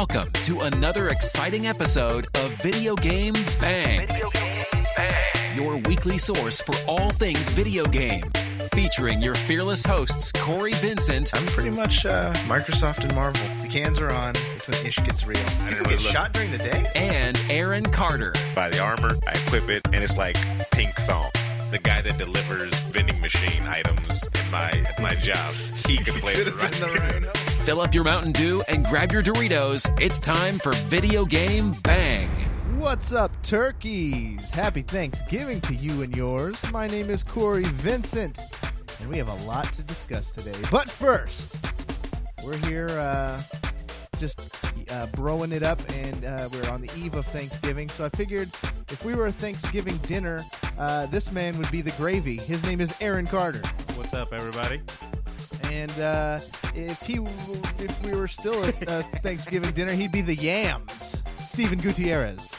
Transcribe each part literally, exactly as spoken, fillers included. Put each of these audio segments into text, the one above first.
Welcome to another exciting episode of Video Game Bang. Video Game Bang. Your weekly source for all things video game. Featuring your fearless hosts, Corey Vincent. I'm pretty much uh, Microsoft and Marvel. The cans are on. It's when ish gets real. People get shot during the day? And Aaron Carter. Buy the armor, I equip it, and it's like pink thong. The guy that delivers vending machine items in my at my job, he can play the right. Fill up your Mountain Dew and grab your Doritos. It's time for Video Game Bang. What's up, turkeys? Happy Thanksgiving to you and yours. My name is Corey Vincent, and we have a lot to discuss today. But first, we're here uh, just uh, broing it up, and uh, we're on the eve of Thanksgiving. So I figured if we were a Thanksgiving dinner, uh, this man would be the gravy. His name is Aaron Carter. What's up, everybody? And uh, if he, if we were still a, a Thanksgiving dinner, he'd be the yams. Steven Gutierrez.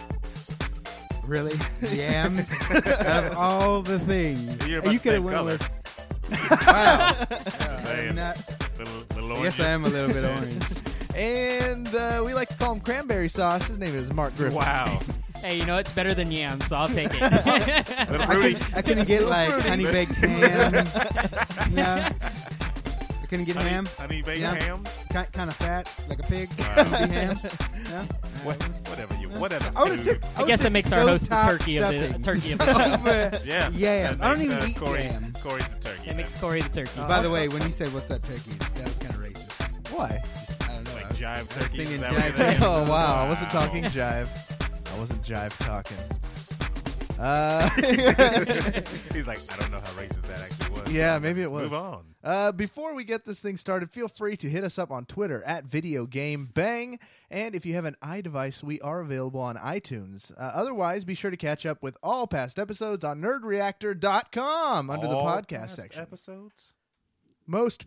Really? Yams? Of all the things. You're about you the could have same went color. with... Wow. Saying. I'm not... Little, little I guess I am a little bit orange. And uh, we like to call him cranberry sauce. His name is Mark Griffin. Wow. Hey, you know, it's better than yams, so I'll take it. Little I, fruity. could, I couldn't get like honey baked ham. No. I couldn't get honey, ham. honey baked Yeah. hams. Kind, kind of fat, like a pig. Wow. Couldn't be ham. No? What, whatever you, whatever. I would've dude. took- I guess it makes our host the turkey of the Stovetop turkey of the show. Over Yeah. Yam. That I don't makes, even uh, eat Corey, yam. Corey's the turkey. It makes Corey the turkey. By the way, when you said "What's up, turkeys?" that was kind of racist. Why? Just, I don't know. Like I was, jive I was turkey, thinking is that what jive it is? turkey. Oh, wow. I wasn't Wow. talking jive. I wasn't jive talking. Uh, He's like, I don't know how racist that actually was. Yeah, maybe it was. Move on. uh, before we get this thing started, feel free to hit us up on Twitter at Video Game Bang. And if you have an iDevice, we are available on iTunes. Uh, otherwise, be sure to catch up with all past episodes on nerd reactor dot com under All the podcast past section. Episodes. Most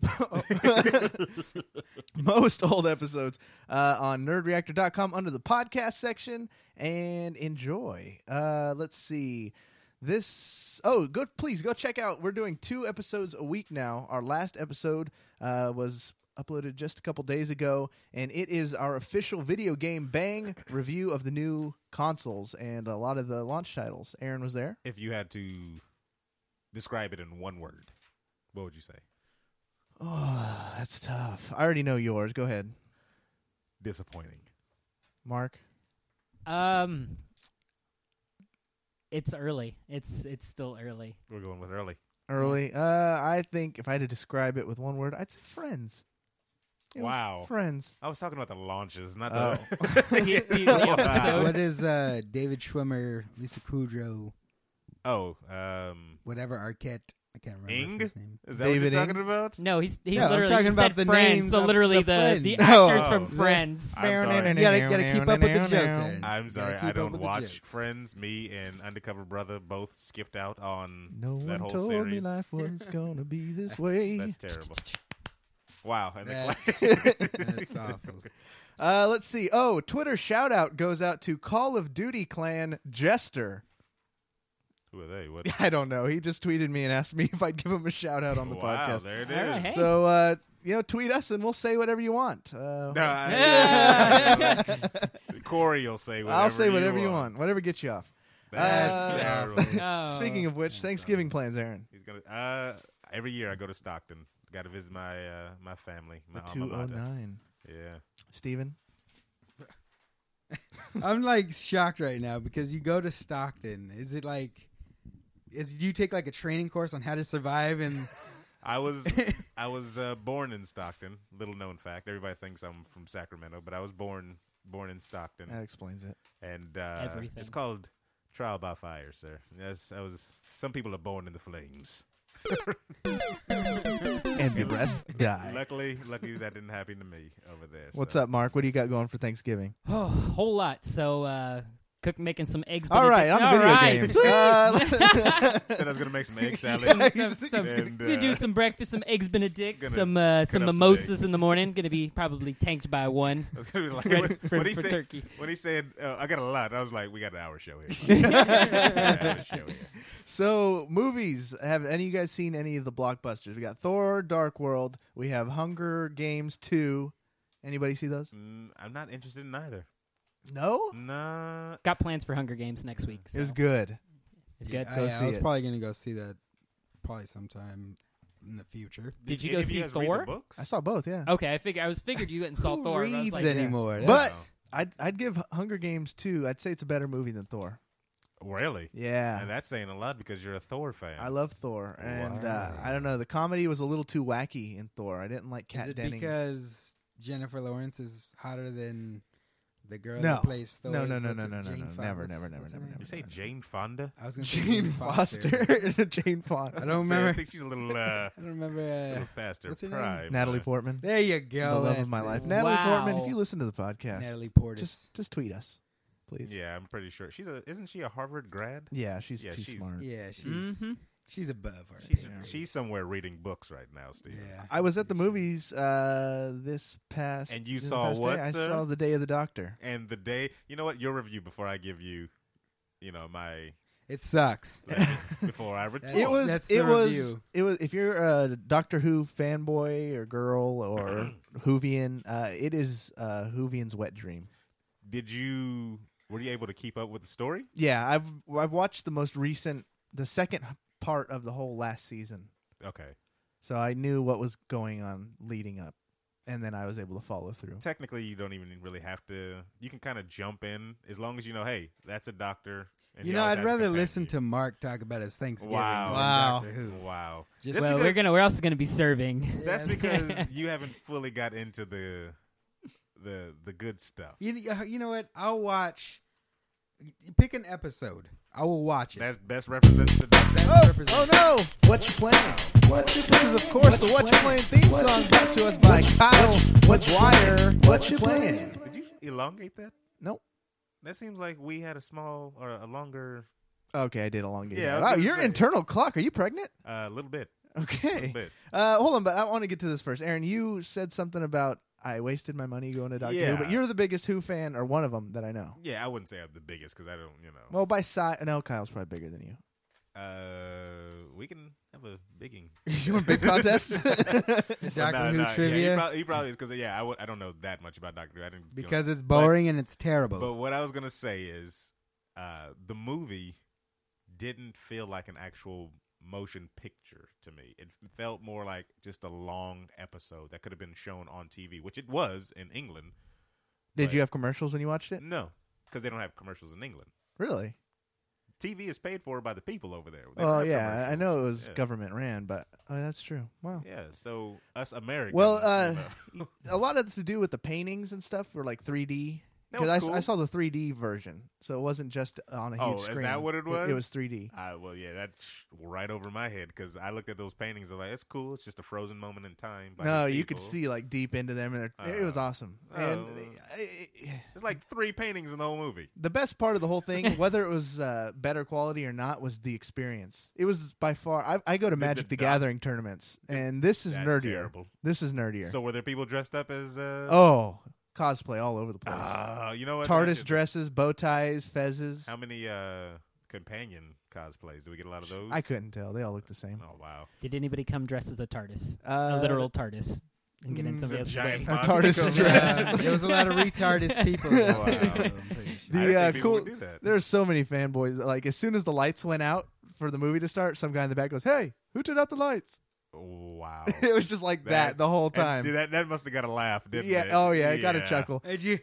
most old episodes uh, on nerd reactor dot com under the podcast section, and enjoy. Uh, let's see. This oh, go please go check out. We're doing two episodes a week now. Our last episode uh, was uploaded just a couple days ago, and it is our official Video Game Bang review of the new consoles and a lot of the launch titles. Aaron was there. If you had to describe it in one word, what would you say? Oh, that's tough. I already know yours. Go ahead, Disappointing. Mark. Um, it's early. It's it's still early. We're going with early. Early. Uh, I think if I had to describe it with one word, I'd say friends. It was Wow. friends. I was talking about the launches, not Oh. the. The- the- the episode. What is uh, David Schwimmer, Lisa Kudrow, Oh, um, whatever Arquette? I can't remember Ing? his name. is that David what you're Ing? talking about? No, he's he's Yeah, I'm literally talking he about said the friends. names So of literally the the friend. the No. actors from Oh. Friends. I'm sorry. You gotta, gotta keep up with the jokes, Aaron. I'm You gotta sorry, keep I up don't with the watch jokes. Friends. Me and Undercover Brother both skipped out on No that one whole told series. me life was gonna be this way. That's terrible. Wow. And the That's, that's awful. Uh, let's see. Oh, Twitter shout out goes out to Call of Duty clan Jester. Who are they? What? I don't know. He just tweeted me and asked me if I'd give him a shout out on the Wow, podcast. there it All right, is. hey. So, uh, you know, tweet us and we'll say whatever you want. Uh, No, I- Yeah. Corey will say whatever I'll say whatever you you want. Whatever gets you off. That's Uh, terrible. Oh. Speaking of which, Thanksgiving plans, Aaron. He's gonna. Uh, every year I go to Stockton. Got to visit my uh, my family, my The alma two oh mater. nine. Yeah. Steven? I'm like shocked right now because you go to Stockton. Is it like, is do you take like a training course on how to survive in? I was I was uh, born in Stockton. Little known fact. Everybody thinks I'm from Sacramento, but I was born born in Stockton, That explains it. and uh, Everything. it's called trial by fire, sir. Yes, I was. Some people are born in the flames. And the rest die. Luckily, luckily that didn't happen to me over there. What's so. up, Mark? What do you got going for Thanksgiving? Oh, whole lot. So, uh, cook making some eggs. All right, Benedict- on the video All right, games. sweet. Uh, Said I was gonna make some egg salad. some, Yeah, some, some, and, we do uh, some breakfast, some eggs Benedict, gonna some uh, cut some up some mimosas eggs. in the morning. Going to be probably tanked by one. I was gonna be like, Ready when, for- when he for said, turkey. when he said, uh, "I got a lot," I was like, "We got an hour show here." We got an hour show here. so, movies. Have any of you guys seen any of the blockbusters? We got Thor, Dark World. We have Hunger Games two, Anybody see those? Mm, I'm not interested in either. No. Nah. Got plans for Hunger Games next week. So. It was good. It's Yeah, good. I, Go I see was it. probably going to go see that probably sometime in the future. Did you any go of see guys read Thor? the books? I saw both. Yeah. Okay, I figured I was figured you went and saw Who Thor. but I was reads like, anymore? But That's- I'd I'd give Hunger Games two. I'd say it's a better movie than Thor. Really? Yeah. And that's saying a lot because you're a Thor fan. I love Thor, and Wow. uh, I don't know. The comedy was a little too wacky in Thor. I didn't like Kat is it Dennings. because Jennifer Lawrence is hotter than the girl No. that plays Thor? No, no, Is- no, what's no, it? no, no, Jane no, Fonda? never, What's- never, never, what's her never, name? You say Jane Fonda? I was going to say Jane Jane Foster, Foster. Jane Fonda. I I don't was gonna say, remember. I think she's a little, uh, I don't remember. Uh, little past her what's her name? prime. Natalie uh, Portman, there you the go. love of that's my it. life. Natalie Wow. Portman, if you listen to the podcast, Natalie Portis. just just tweet us, please. Yeah, I'm pretty sure she's a. Isn't she a Harvard grad? Yeah, she's Yeah, too she's- smart. yeah, she's Mhm. she's above her. She's she's somewhere reading books right now, Steve. yeah. I was at the movies uh, this past. And you this saw past what, day. I sir? saw The Day of the Doctor. And the day, you know what? Your review before I give you, you know, my It sucks. before I retort. It was. That's it the was. review. It was. If you're a Doctor Who fanboy or girl or Whovian, uh, it is uh, Whovian's wet dream. Did you? Were you able to keep up with the story? Yeah, I've I've watched the most recent, the second part of the whole last season, Okay. so I knew what was going on leading up, and then I was able to follow through. Technically, you don't even really have to. You can kind of jump in as long as you know. Hey, that's a doctor. And You he know, always I'd has a rather companion. listen to Mark talk about his Thanksgiving Wow. than Wow. Doctor Who. Wow. Just- That's Well, we're because- gonna. We're also gonna be serving. That's Yes. because you haven't fully got into the the the good stuff. You, you know what? I'll watch. Pick an episode. I will watch it. That best represents the doctor. Best Oh, represent- oh no! What you playing? What you This is of course the What You Playing theme song brought to us by Kyle McGuire. What you playing? Did you elongate that? Nope. That seems like we had a small or a longer, Okay, I did elongate. Yeah, I that. was Wow, gonna your say. internal clock. Are you pregnant? uh, little bit, Okay. little bit. Uh, hold on, but I want to get to this first. Aaron, you said something about I wasted my money going to Doctor Yeah. Who, but you're the biggest Who fan, or one of them that I know. Yeah, I wouldn't say I'm the biggest because I don't, you know. Well, by size, no, Kyle's probably bigger than you. Uh, we can have a bigging. You want a big contest? The Doctor Nah, Who nah, Yeah, trivia. he probably, he probably is because yeah, I w- I don't know that much about Doctor Who. I didn't because you know, it's boring and it's terrible. But, but what I was gonna say is, uh, the movie didn't feel like an actual motion picture to me. It f- felt more like just a long episode that could have been shown on T V, which it was in England. Did But- you have commercials when you watched it? No, because they don't have commercials in England. Really? T V is paid for by the people over there. They don't Oh have yeah, I commercials. know it was Yeah. government ran, but oh, that's true. Wow. Yeah, so us Americans. Well, you uh, know. a lot of it to do with the paintings and stuff were like three D. That Because was I, cool. I saw the three D version, so it wasn't just on a Oh, huge is screen. that what it It, it was? was three D. Uh, well, yeah, that's right over my head because I looked at those paintings. I'm like, it's cool. It's just a frozen moment in time. By No, these you could people. see like deep into them, and they're- it was Uh, awesome. And oh. uh, it- There's like three paintings in the whole movie. the best part of the whole thing, whether it was uh, better quality or not, was the experience. It was by far. I, I go to The- Magic the the doc- Gathering tournaments, and this is That's nerdier. terrible. This is nerdier. So were there people dressed up as? Uh, oh, cosplay all over the place. Ah, you know what? TARDIS That- dresses, bow ties, fezzes. How many uh, companion cosplays? Do we get a lot of those? I couldn't tell. They all look the same. Oh wow! Did anybody come dressed as a TARDIS, Uh, a literal TARDIS, and get in mm, somebody It's else's a giant way? A monster TARDIS coming dress. out. Uh, there was a lot of retarded people. Wow. I'm pretty sure. The, I didn't uh, think people cool- would do that. There's so many fanboys. Like as soon as the lights went out for the movie to start, some guy in the back goes, "Hey, who turned out the lights?" Wow. It was just like that That's- the whole and time. that that must have got a laugh, didn't yeah. it? Oh yeah. I got a chuckle. Hey, you?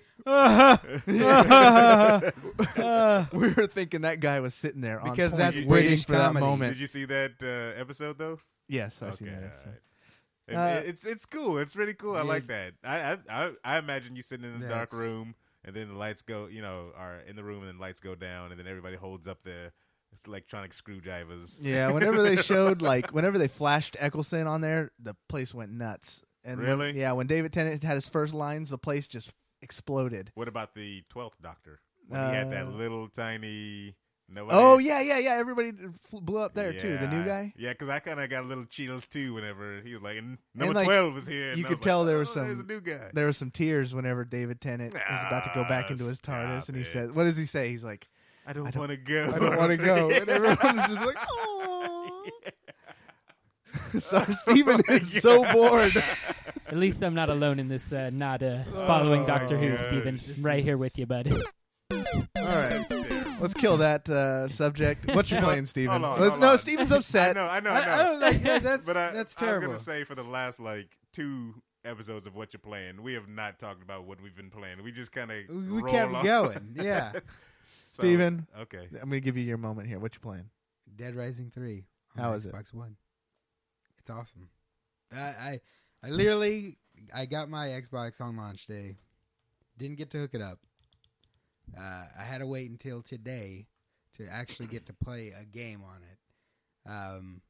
We were thinking that guy was sitting there on Because point, that's waiting British for that comedy. moment. Did you see that uh, episode though? Yes, I okay, seen that. all episode. right. It- Uh, it's it's cool. It's really cool. I Yeah. like that. I, I I I imagine you sitting in a dark That's- room and then the lights go. You know, are in the room and then lights go down and then everybody holds up their it's electronic screwdrivers. Yeah, whenever they showed like whenever they flashed Eccleston on there, the place went nuts. And when- Really? yeah, when David Tennant had his first lines, the place just exploded. What about the twelfth Doctor? When he had that Uh, little tiny. Nobody, Oh yeah, yeah, yeah. Everybody fl- blew up there too. The new Yeah. guy. Yeah, because I kind of got a little Cheetos too whenever he was like, "N- number like, twelve is here. you And I could was tell like, there oh, was some- There's a new guy. There were some tears whenever David Tennant was about to go back Ah, into his TARDIS, stop and he it. says, "What does he say?" He's like, I don't, I don't- want to go. "I don't want to go," and everyone's just like, "Oh." Sorry, Steven Oh my is so God. bored. At least I'm not alone in this. Uh, not uh, following Oh, Doctor Who, yeah. Steven. This I'm right here is- with you, bud. All right. Let's kill that uh, subject. What you You know, playing, Steven? hold on, Let's- hold no, on. Steven's I upset. know, I know, I, I know. I don't like yeah, that's but I, that's I was terrible. gonna say for the last like two episodes of what you're playing, we have not talked about what we've been playing. We just kind of we we roll kept on. going. Yeah. So, Steven. Okay. I'm going to give you your moment here. What you playing? Dead Rising three on How is it? Xbox One. It's awesome. I, I I literally I got my Xbox on launch day. Didn't get to hook it up. Uh, I had to wait until today to actually get to play a game on it. Um,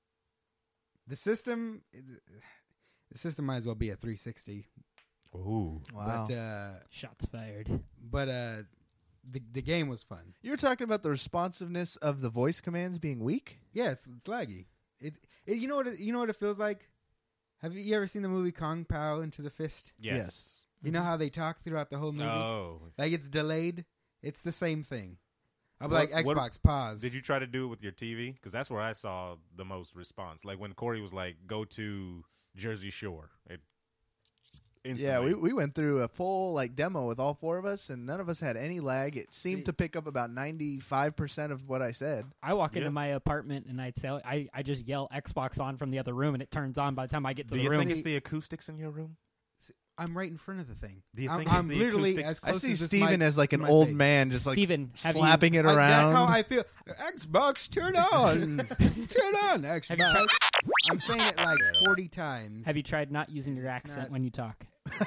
the system, the system might as well be a three sixty. Ooh. Wow. But uh, Shots fired. but uh, the the game was fun. You were talking about the responsiveness of the voice commands being weak? Yeah, it's, it's laggy. It, it you know what it, you know what it feels like. Have you ever seen the movie Kong Pao Into the Fist? Yes. Yes. You know how they talk throughout the whole movie? Oh. Like it's delayed. It's the same thing. I'll be What- like, what- Xbox, pause. Did you try to do it with your T V? Because that's where I saw the most response. Like when Corey was like, "Go to Jersey Shore." It instantly. Yeah, we, we went through a full like demo with all four of us, and none of us had any lag. It seemed See- to pick up about ninety-five percent of what I said. I walk Yeah. into my apartment and I'd say I, I just yell Xbox on from the other room and it turns on by the time I get to Do the you room. think it's the acoustics in your room? I'm right in front of the thing. Do you I'm, think it's I'm the literally acoustics? as I close see as this Steven mic as like to an my old face. man, just like Steven, have you- slapping it I- around. That's how I feel. Xbox, turn on, turn on, Xbox. I'm saying it like forty times. Have you tried not using your It's accent not- when you talk?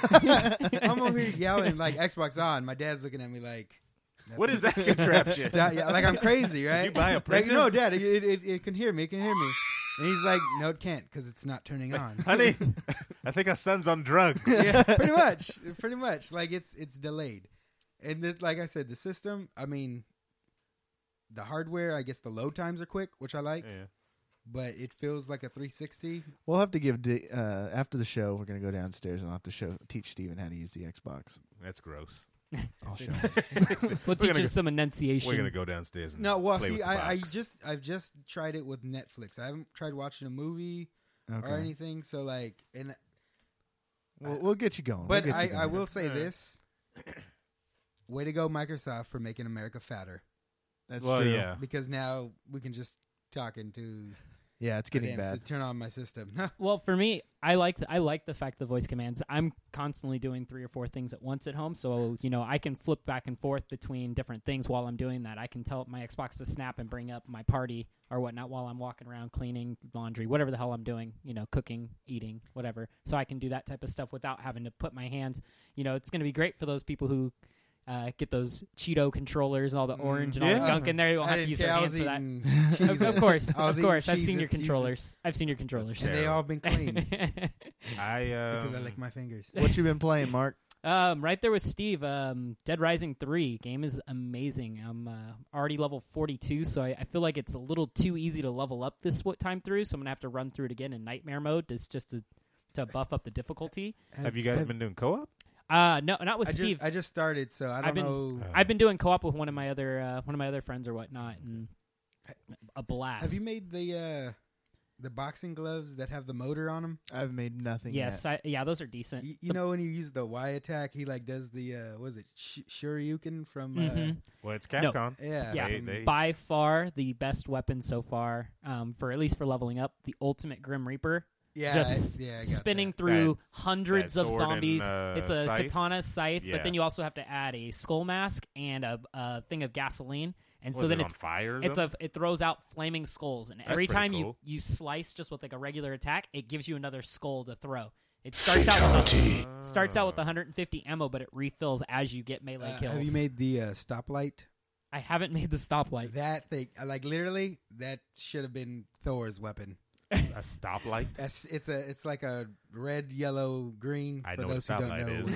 I'm over here yelling like Xbox on. My dad's looking at me like, What is that contraption? Stop- yeah, like I'm crazy, right? you buy a Like, printer? no, Dad, it, it, it can hear me. It can hear me. And he's like, no, it can't because it's not turning on. Honey, I think our son's on drugs. Yeah, pretty much, pretty much. Like it's it's delayed, and it, like I said, the system. I mean, the hardware. I guess the load times are quick, which I like, Yeah. but it feels like a three sixty. We'll have to give D- uh, after the show. We're gonna go downstairs and I'll have to show teach Steven how to use the Xbox. That's gross. I'll show him. We'll We're teach gonna you go- some enunciation. We're gonna go downstairs. And No, well, play see, with the I, I box. just I've just tried it with Netflix. I haven't tried watching a movie Okay. or anything. So like, and We'll, we'll get you going. but we'll get I, you I going. will say Uh. this: way to go, Microsoft, for making America fatter. That's well, true. yeah. Because now we can just talk into Yeah, it's getting damn, bad. so turn on my system. Well, for me, I like the, I like the fact the voice commands. I'm constantly doing three or four things at once at home, so you know I can flip back and forth between different things while I'm doing that. I can tell my Xbox to snap and bring up my party or whatnot while I'm walking around cleaning, laundry, whatever the hell I'm doing. You know, cooking, eating, whatever. So I can do that type of stuff without having to put my hands. You know, it's going to be great for those people who. Uh, get those Cheeto controllers and all the orange and all Yeah. the gunk in there. You won't I have to didn't use care. their I hands was for that. eating Of, Cheez-Its. of course, I was of course. eating I've seen your Cheez-Its, controllers. I've seen your controllers. That's and they all been clean I um, because I lick my fingers. What you been playing, Mark? Um, right there with Steve. Um, Dead Rising three game is amazing. I'm uh, already level forty-two, so I, I feel like it's a little too easy to level up this w- time through. So I'm gonna have to run through it again in nightmare mode, just just to to buff up the difficulty. have you guys been doing co-op? Uh, no, not with I Steve. just I just started, so I don't I've been- know. Uh, I've been doing co-op with one of my other uh, one of my other friends or whatnot, and a blast. Have you made the uh, the boxing gloves that have the motor on them? I've made nothing Yes, yet. I, yeah, those are decent. You, you know when you use the Y attack, he like does the uh, was it Sh- Shoryuken from? Mhm. Well, it's No. Capcom. Uh, yeah, Yeah, They- they- by far the best weapon so far, um, for at least for leveling up, the Ultimate Grim Reaper. yeah, just I, yeah, I got spinning that. through That- hundreds that of sword and, zombies. uh, it's a scythe? katana scythe, Yeah. but then you also have to add a skull mask and a, a thing of gasoline, and Was so then it it's on fire? or it's something? a it throws out flaming skulls, and every pretty time cool. you you slice just with like a regular attack, it gives you another skull to throw. It starts out with a, starts out with one hundred fifty ammo, but it refills as you get melee Uh, kills. have you made the uh, stoplight? I haven't made the stoplight. That thing, uh, like literally, that should have been Thor's weapon. a stoplight. That's it's a it's like a red, yellow, green. I for know what a those who don't stoplight know. is.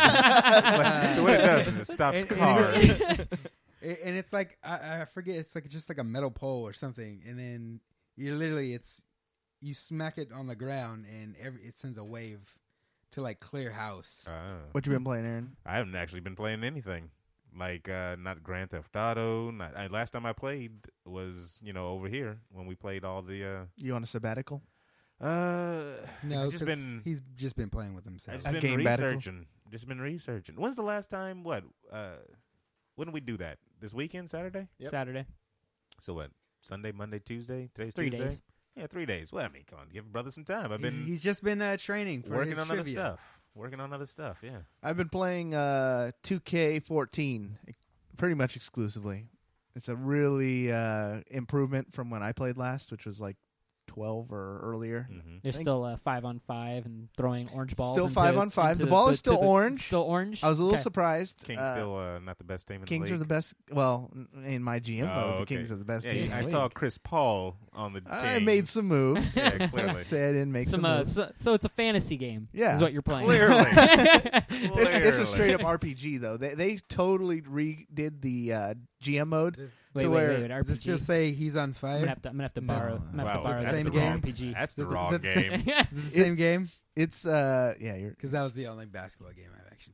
I think- so what it does is it stops And- and cars. it's- and it's like I, I forget. It's like just like a metal pole or something, and then you literally it's you smack it on the ground, and every it sends a wave to like clear house. Ah. What you been playing, Aaron? I haven't actually been playing anything. Like uh, not Grand Theft Auto. Not, I, last time I played was you know over here when we played all the. Uh, You on a sabbatical? Uh, No, I've just 'cause been he's just been playing with himself. I've A just been game batical? researching. Just been researching. When's the last time? What? Uh, when did we do that? This weekend, Saturday. Yep. Saturday. So what? Sunday, Monday, Tuesday. Today's Three Tuesday. days. Yeah, three days. Well, I mean, come on, give a brother some time. I've He's, been he's just been uh, training for working his on trivia. other stuff. Working on other stuff. Yeah. I've been playing uh, two K fourteen pretty much exclusively. It's a really uh, improvement from when I played last, which was like twelve or earlier. Mm-hmm. There's Think- still uh, five on five and throwing orange balls. Still into- five on five. into The ball is to still the- orange. Still orange. I was a little Okay. surprised. Kings Uh, still uh, not the best team in Kings the are league. the best. Well, in my G M Oh, mode, the okay. Kings are the best Yeah, team. in I the saw league. Chris Paul on the. I Kings. made some moves. Yeah, clearly. Said and make some, Some, uh, moves. so, so it's a fantasy game. Yeah. is what you're playing. Clearly. It's, it's a Clearly. straight up R P G though. They they totally redid the uh, G M mode. Does, wait, to wait, where- wait, wait. does R P it G. still say he's on I'm fire? gonna have to. I'm gonna have to No. borrow. I'm gonna have Wow, to borrow that's that the from same R P G. That's the Is it- wrong is that- game. Is it the same game? It's uh yeah you're Because that was the only basketball game I've actually.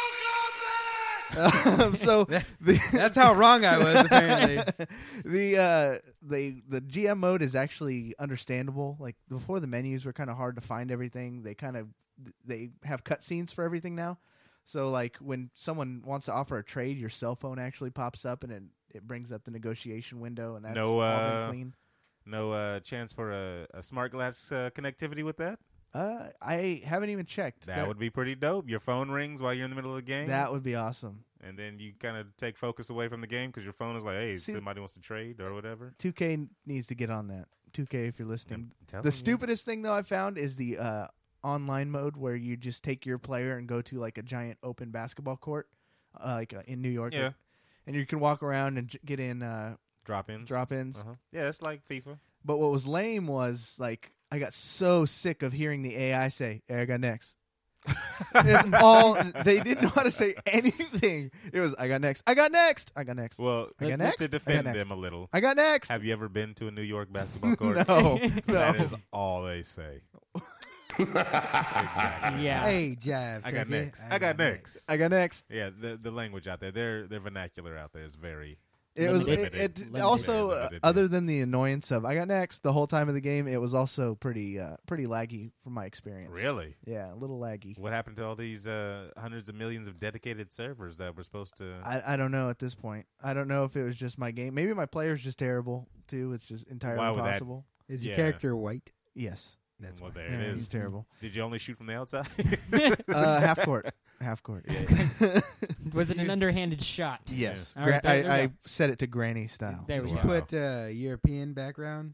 um, so the That's how wrong I was. Apparently, the uh they the G M mode is actually understandable. Like before, the menus were kind of hard to find everything. They kind of they have cutscenes for everything now. So like when someone wants to offer a trade, your cell phone actually pops up and it it brings up the negotiation window, and that's No, all uh, been clean. No uh, chance for a, a smart glass uh, connectivity with that. Uh, I haven't even checked. That would be pretty dope. Your phone rings while you're in the middle of the game, that would be awesome. and then you kind of take focus away from the game because your phone is like, "Hey, See- somebody wants to trade or whatever." two K needs to get on that. two K, if you're listening. I'm telling The you. stupidest thing though I found is the uh, online mode where you just take your player and go to like a giant open basketball court, uh, like uh, in New York, Yeah. and you can walk around and j- get in uh, drop-ins. drop-ins. Uh-huh. Yeah, it's like FIFA. But what was lame was like I got so sick of hearing the A I say, "Hey, I got next." It's all they didn't know how to say anything. It was, "I got next. I got next. I got next. Well, I got to next? I got defend next. them a little, I got next." have you ever been to a New York basketball court? no, no. That is all they say. Exactly. Yeah. hey, Jav. I got Cookie, next. I got next. I got next. Yeah, the the language out there, their their vernacular out there is very. It was Limited. it, it Limited. also Very uh, limited, other yeah. than the annoyance of I got next the whole time of the game. It was also pretty uh, pretty laggy from my experience. Really? Yeah, a little laggy. What happened to all these uh, hundreds of millions of dedicated servers that were supposed to? I, I don't know at this point. I don't know if it was just my game. Maybe my player's just terrible too. It's just entirely Why would that- possible. Is your Yeah. character white? Yes, That's well, why. there yeah, it he's is. terrible. Did you only shoot from the outside? uh, half court, half court. Was it an underhanded shot? Yes, All Gra- right, there we I, I go. set it to granny style. There we Did you Wow. put uh, European background?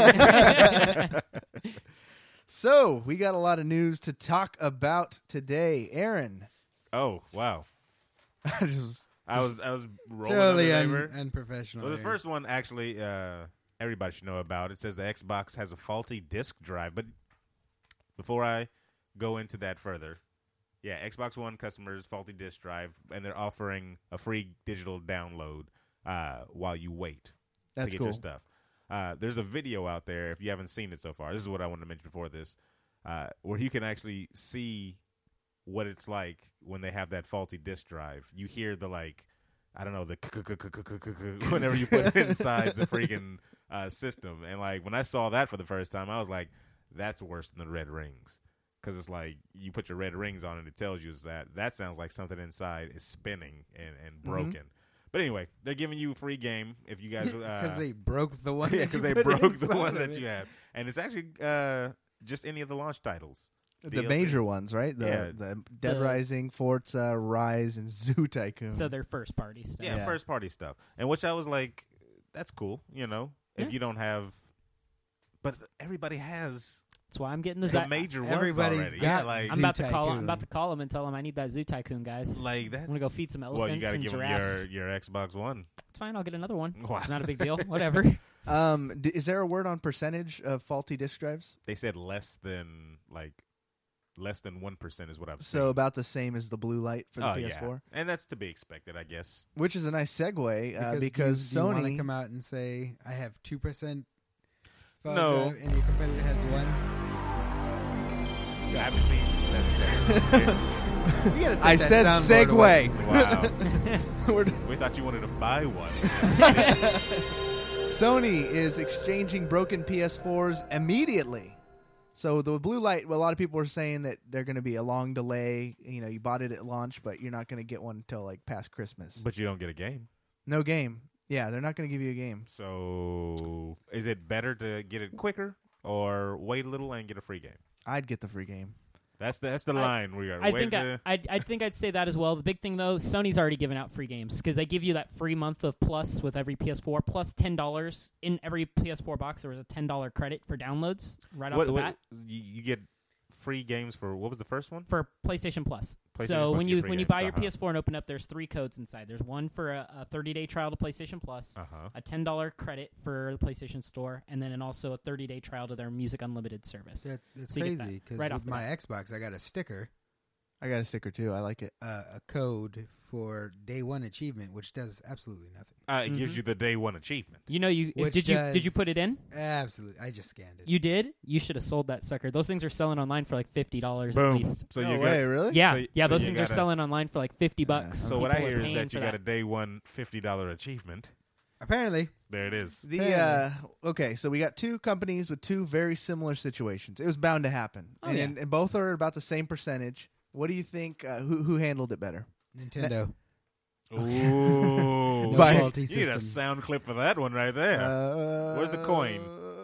So we got a lot of news to talk about today. Aaron, Oh wow! I just I was I was rolling Totally on un- the neighbor. unprofessional. Well, the here. first one actually, uh, everybody should know about. It says the Xbox has a faulty disk drive. But before I go into that further, yeah, Xbox One customers faulty disk drive, and they're offering a free digital download uh, while you wait that's to get cool. your stuff. Uh, there's a video out there if you haven't seen it so far. This is what I wanted to mention before this, uh, where you can actually see what it's like when they have that faulty disk drive. You hear the like. I don't know, the whenever you put it inside the freaking uh, system. And, like, when I saw that for the first time, I was like, that's worse than the red rings. Because it's like you put your red rings on and it tells you is that. That sounds like something inside is spinning and, and broken. Mm-hmm. But anyway, they're giving you a free game if you guys... because Uh, they broke the one. yeah, that because you they put broke the inside one of that it. you have. And it's actually uh, just any of the launch titles. The D L C. major ones, right? The Yeah. the Dead The- Rising, Forza, Rise, and Zoo Tycoon. So they're first party stuff. Yeah, Yeah. first party stuff. And which I was like, that's cool, you know, if Yeah. you don't have. But everybody has That's why I'm getting the the Zy- major ones Everybody's already. got Yeah, like, I'm Zoo about to call him. Tycoon. I'm about to call him and tell him I need that Zoo Tycoon, guys. like that's. I'm gonna go feed some Well, you elephants gotta and give them giraffes. your, your Xbox One. It's fine. I'll get another one. Wow. It's not a big deal. Whatever. um, d- is there a word on percentage of faulty disk drives? They said less than like less than one percent is what I've So seen. about the same as the blue light for the oh P S four, yeah, and that's to be expected, I guess. which is a nice segue uh, Because, because do you, do you want Sony. to come out and say I have two percent No. drive and your competitor has one. I haven't seen that. You gotta take I that said soundboard away. segue. Wow, We're- we thought you wanted to buy one. Sony is exchanging broken P S fours immediately. So the blue light, well, a lot of people are saying that they're going to be a long delay. You know, you bought it at launch, but you're not going to get one until like past Christmas. But you don't get a game. No game. Yeah, they're not going to give you a game. So is it better to get it quicker or wait a little and get a free game? I'd get the free game. That's the, that's the I- line we are. I Wait think to- I, I'd, I think I'd say that as well. The big thing though, Sony's already given out free games because they give you that free month of Plus with every P S four, plus ten dollars in every P S four box. There was a ten dollar credit for downloads right off what, the what, bat you, you get free games for what was the first one? for PlayStation Plus. PlayStation so Plus, when you you get free when you games, buy your uh-huh. P S four and open up, there's three codes inside. There's one for a, a thirty day trial to PlayStation Plus, Uh-huh. a ten dollar credit for the PlayStation Store, and then and also a thirty day trial to their Music Unlimited service. That, that's So you get crazy that because right off with the my bat. Xbox, I got a sticker, I got a sticker too. I like it. uh, a code for day one achievement, which does absolutely nothing. Uh, it Mhm. gives you the day one achievement. You know, you Which did you did you put it does- in? Absolutely, I just scanned it. You did. You should have sold that sucker. Those things are selling online for like fifty dollars at Boom. least. So no you way, got, really? Yeah, So- yeah. so Those you things gotta- are selling online for like fifty bucks. Yeah. So what I People are hear is paying that you for got a day one fifty dollar achievement. Apparently, There it is. The uh, okay, so we got two companies with two very similar situations. It was bound to happen, Oh, and, yeah. and, and both are about the same percentage. What do you think? Uh, who who handled it better? Nintendo. Ooh. No By- faulty You need a systems. sound clip for that one right there. Uh, Where's the coin?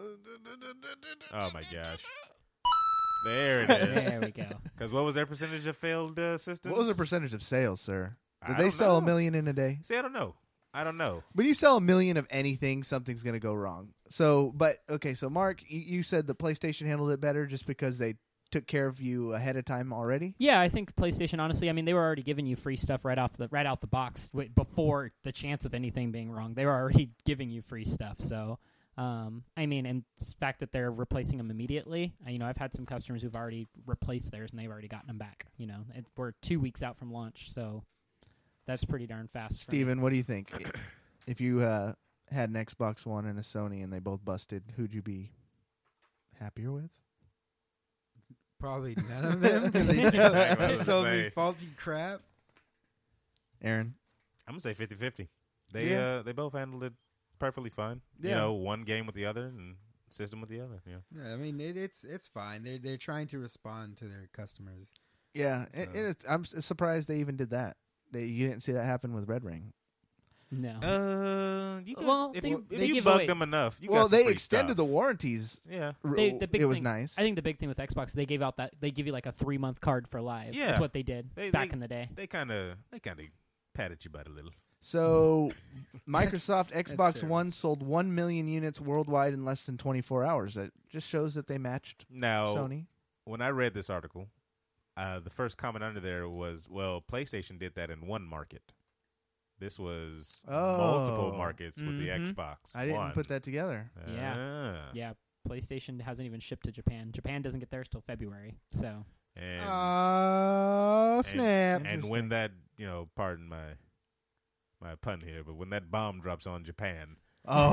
Oh my gosh. There it is. There we go. Because what was their percentage of failed uh, systems? What was the percentage of sales, sir? Did I they don't sell a know. million in a day? See, I don't know. I don't know. When you sell a million of anything, something's going to go wrong. So, but okay, so Mark, you, you said the PlayStation handled it better just because they took care of you ahead of time already. Yeah, I think PlayStation. Honestly, I mean, they were already giving you free stuff right off the right out the box w- before the chance of anything being wrong. They were already giving you free stuff. So, um, I mean, and the fact that they're replacing them immediately. uh, You know, I've had some customers who've already replaced theirs and they've already gotten them back. You know, it, we're two weeks out from launch, so that's pretty darn fast. for me. Steven, what do you think? If you uh, had an Xbox One and a Sony and they both busted, who'd you be happier with? Probably none of them. 'cause They Exactly what I sold, was sold gonna me say. faulty crap. Aaron? I'm going to say fifty-fifty. They Yeah. uh, they both handled it perfectly fine. Yeah. You know, one game with the other and system with the other. Yeah. Yeah, I mean it, it's it's fine. They're they're trying to respond to their customers. Yeah, and, So- and it's, I'm s- surprised they even did that. They, you didn't see that happen with Red Ring. No. Uh, you got, Well, if they- you, if they you give bugged away- them enough, you well, got some they free extended the stuff. warranties. Yeah. R- They- the big it was thing- nice. I think the big thing with Xbox, they gave out that they give you like a three month card for live. Yeah. That's what they did They- back they- in the day. They kind of they kind of patted your butt a little. So, Microsoft Xbox service. One sold one million units worldwide in less than twenty-four hours. That just shows that they matched Now, Sony. when I read this article, uh, the first comment under there was, "Well, PlayStation did that in one market. This was Oh. multiple markets with the Mhm. Xbox I didn't One." put that together. Yeah. Ah. Yeah, PlayStation hasn't even shipped to Japan. Japan doesn't get theirs till February. So And, Oh and- snap! and Interesting. when that, you know, pardon my my pun here, but when that bomb drops on Japan, Oh,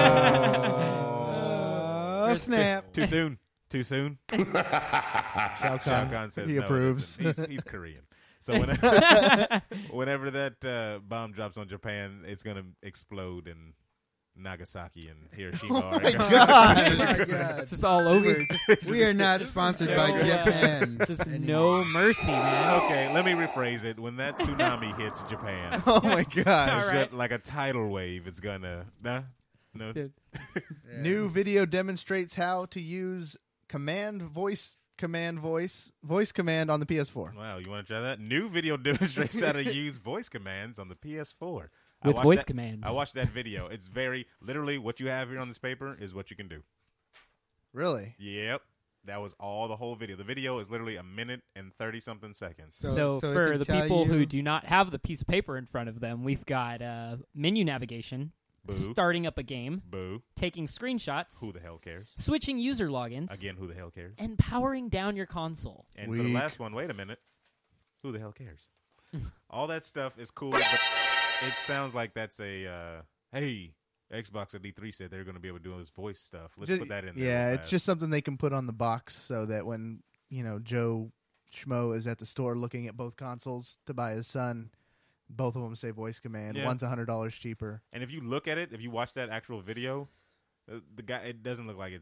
Oh snap! too soon, too soon. Shao Shao Kahn, Kahn says he no, approves. listen, he's, he's Korean. So whenever, whenever that uh, bomb drops on Japan, it's going to explode in Nagasaki and Hiroshima. Oh are my gonna- God. Oh my god! it's just all over. Just, We are not sponsored by no, uh, Japan. just anymore. no mercy, man. Okay, let me rephrase it. When that tsunami hits Japan, oh my God. All it's right. got, like a tidal wave. It's gonna nah, no. Yeah. Yeah, New it's- video demonstrates how to use command voice command voice voice command on the P S four. Wow, you want to try that? New video demonstrates how to use voice commands on the P S four. I With watched voice that- commands. I watched that video. It's very literally what you have here on this paper is what you can do. Really? Yep. That was all the whole video. The video is literally a minute and thirty something seconds. So- So, so it for can the tell people who you- do not have the piece of paper in front of them, we've got uh, menu navigation, Boo. starting up a game, Boo. taking screenshots, Who the hell cares? switching user logins, Again, who the hell cares? and powering down your console. And for the Weak. last one, wait a minute. Who the hell cares? All that stuff is cool, but it sounds like that's a, uh, hey, Xbox at D three said they're going to be able to do this voice stuff. Let's Ju- put that in there. Yeah, real it's fast. just something they can put on the box so that when, you know, Joe Schmo is at the store looking at both consoles to buy his son, both of them say voice command. Yeah. One's one hundred dollars cheaper. And if you look at it, if you watch that actual video, uh, the guy, it doesn't look like it's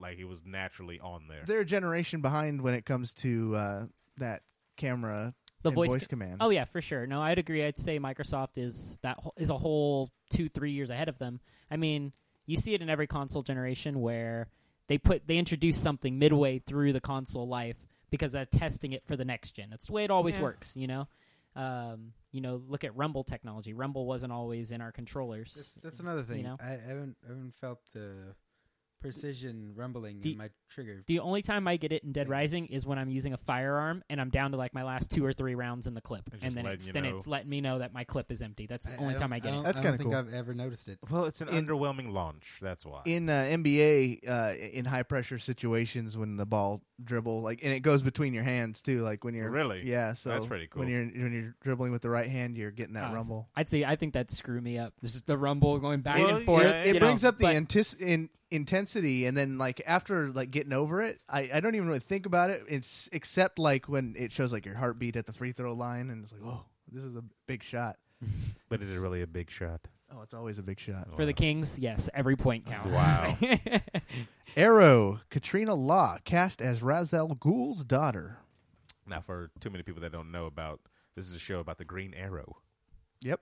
like it was naturally on there. They're a generation behind when it comes to uh, that camera The and voice, voice co- command. Oh yeah, for sure. No, I'd agree. I'd say Microsoft is that wh- is a whole two, three years ahead of them. I mean, you see it in every console generation where they put they introduce something midway through the console life because they're testing it for the next gen. That's the way it always Yeah. works, you know. Um, you know, look at Rumble technology. Rumble wasn't always in our controllers. That's, that's another thing. You know? I haven't I haven't felt the precision rumbling The- in my trigger. The only time I get it in Dead Fingers. Rising is when I'm using a firearm and I'm down to like my last two or three rounds in the clip, It's and just then letting it, you then know. it's letting me know that my clip is empty. That's the I- only I time don't- I get don't- it. That's I kinda don't think cool. I've ever noticed it. Well, it's an In- underwhelming launch. That's why. In uh, N B A, uh, in high pressure situations, when the ball dribble, like, and it goes between your hands too, like when you're Really? yeah. So That's pretty cool. When you're when you're dribbling with the right hand, you're getting that Uh, rumble. I'd say I think that screw me up. This is the rumble going back Well, and forth. yeah, It you brings know, up the but- antis- in, intensity, and then like after like getting over it, I, I don't even really think about it. It's except like when it shows like your heartbeat at the free throw line, and it's like, oh, this is a big shot. But is it really a big shot? Oh, it's always a big shot. For the Kings, yes, every point counts. Wow. Arrow, Katrina Law, cast as Ra's al Ghul's daughter. Now, for too many people that don't know about, this is a show about the Green Arrow. Yep,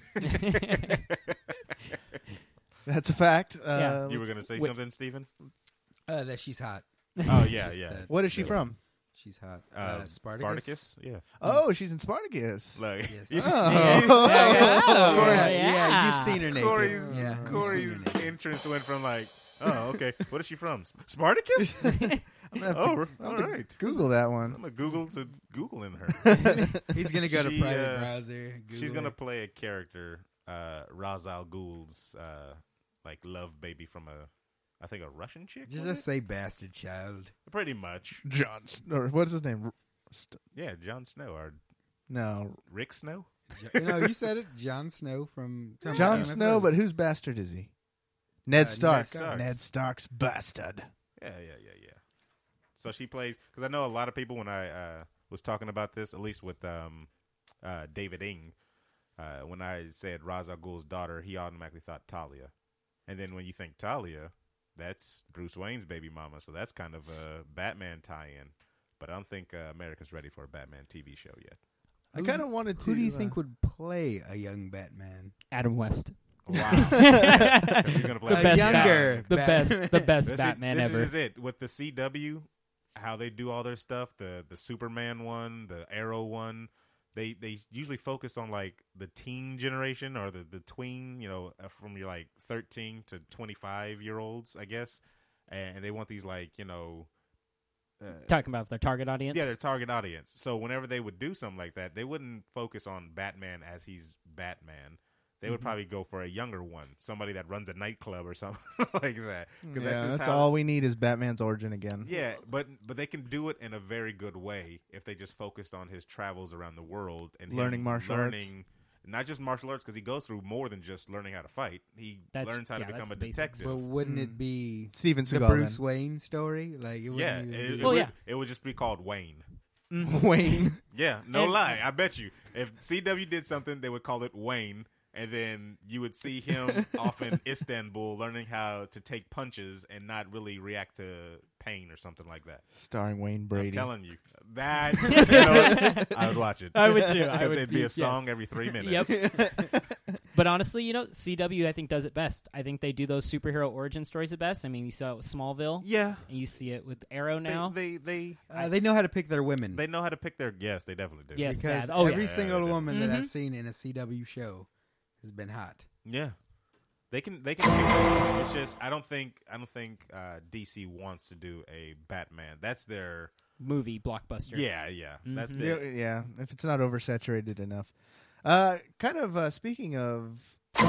that's a fact. Uh, You were going to say wait. something, Stephen? Uh, that she's hot. Oh, yeah, Just yeah. that- What is she That from? She's hot. Uh, Uh, Spartacus. Yeah. Oh, she's in Spartacus. Like, Yes. you see- Oh. Yeah, yeah. Oh, Corey- yeah. yeah, you've seen her naked. Corey's, yeah, you've Corey's seen her naked. entrance went from like, oh, okay. What is she from? Spartacus? I'm gonna have Oh, to, all I'll have to right. Google that I'm one. going to Google to Googling her. He's gonna go to She, private uh, browser. She's Google going to it. play a character, uh, Ra's al Ghul's, uh, like, love baby from a, I think, a Russian chick? Just, was just it? say bastard child. Pretty much. John, S- or what's his name? St- Yeah, Jon Snow or No, Rick Snow? Jo- no, you said it. Jon Snow from Game Jon of Snow, Thrones. but whose bastard is he? Ned Uh, Stark. Ned Stark. Ned Stark's bastard. Yeah, yeah, yeah, yeah. So she plays because I know a lot of people when I uh, was talking about this, at least with um, uh, David Ing, uh, when I said Ra's al Ghul's daughter, he automatically thought Talia, and then when you think Talia, that's Bruce Wayne's baby mama, so that's kind of a Batman tie-in. But I don't think uh, America's ready for a Batman T V show yet. I kind of wanted to. Who do you uh, think would play a young Batman? Adam West, Wow, 'Cause he's gonna play the A best, younger Bat- the Batman. best, the best This Batman is, ever. This is it with the C W, how they do all their stuff. The the Superman one, the Arrow one. They they usually focus on like the teen generation or the the tween, you know, uh, from your like thirteen to twenty-five year olds, I guess. And they want these like you know, uh, Talking about their target audience. yeah, their target audience. So whenever they would do something like that, they wouldn't focus on Batman as he's Batman. They would Mhm. probably go for a younger one, somebody that runs a nightclub or something like that. Because Yeah, that's just that's how, all we need is Batman's origin again. Yeah, but but they can do it in a very good way if they just focused on his travels around the world and him Learning martial arts. learning, not just martial arts, because he goes through more than just learning how to fight. He That's- learns how yeah, to become that's a the basics. detective. But wouldn't Mm. it be Steven the Seagal. Bruce then. Wayne story? Like, it yeah, wouldn't it, even it be- Well, would, yeah. it would just be called Wayne. Mhm. Wayne. Yeah, no And- lie. I bet you if C W did something, they would call it Wayne. And then you would see him off in Istanbul learning how to take punches and not really react to pain or something like that. Starring Wayne Brady. I'm telling you. That, you know, I would watch it. I would too. I Because would it'd be a song yes. every three minutes. Yep. But honestly, you know, C W I think does it best. I think they do those superhero origin stories the best. I mean, you saw it with Smallville. Yeah. And you see it with Arrow now. They, they, they, Uh, they know how to pick their women. they know how to pick their guests. They definitely do. Yes. because yeah. Oh, every yeah. single Yeah, they do. woman that Mhm. I've seen in a C W show has been hot. Yeah. They can they can do it. It's just I don't think I don't think uh, D C wants to do a Batman. That's their Movie blockbuster. yeah, yeah. That's Mhm. their Yeah, yeah, if it's not oversaturated enough. Uh, kind of uh, speaking of,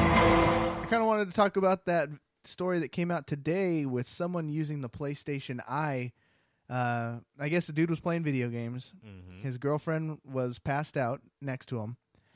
I kind of wanted to talk about that story that came out today with someone using the PlayStation Eye. Uh, I guess the dude was playing video games. Mhm. His girlfriend was passed out next to him,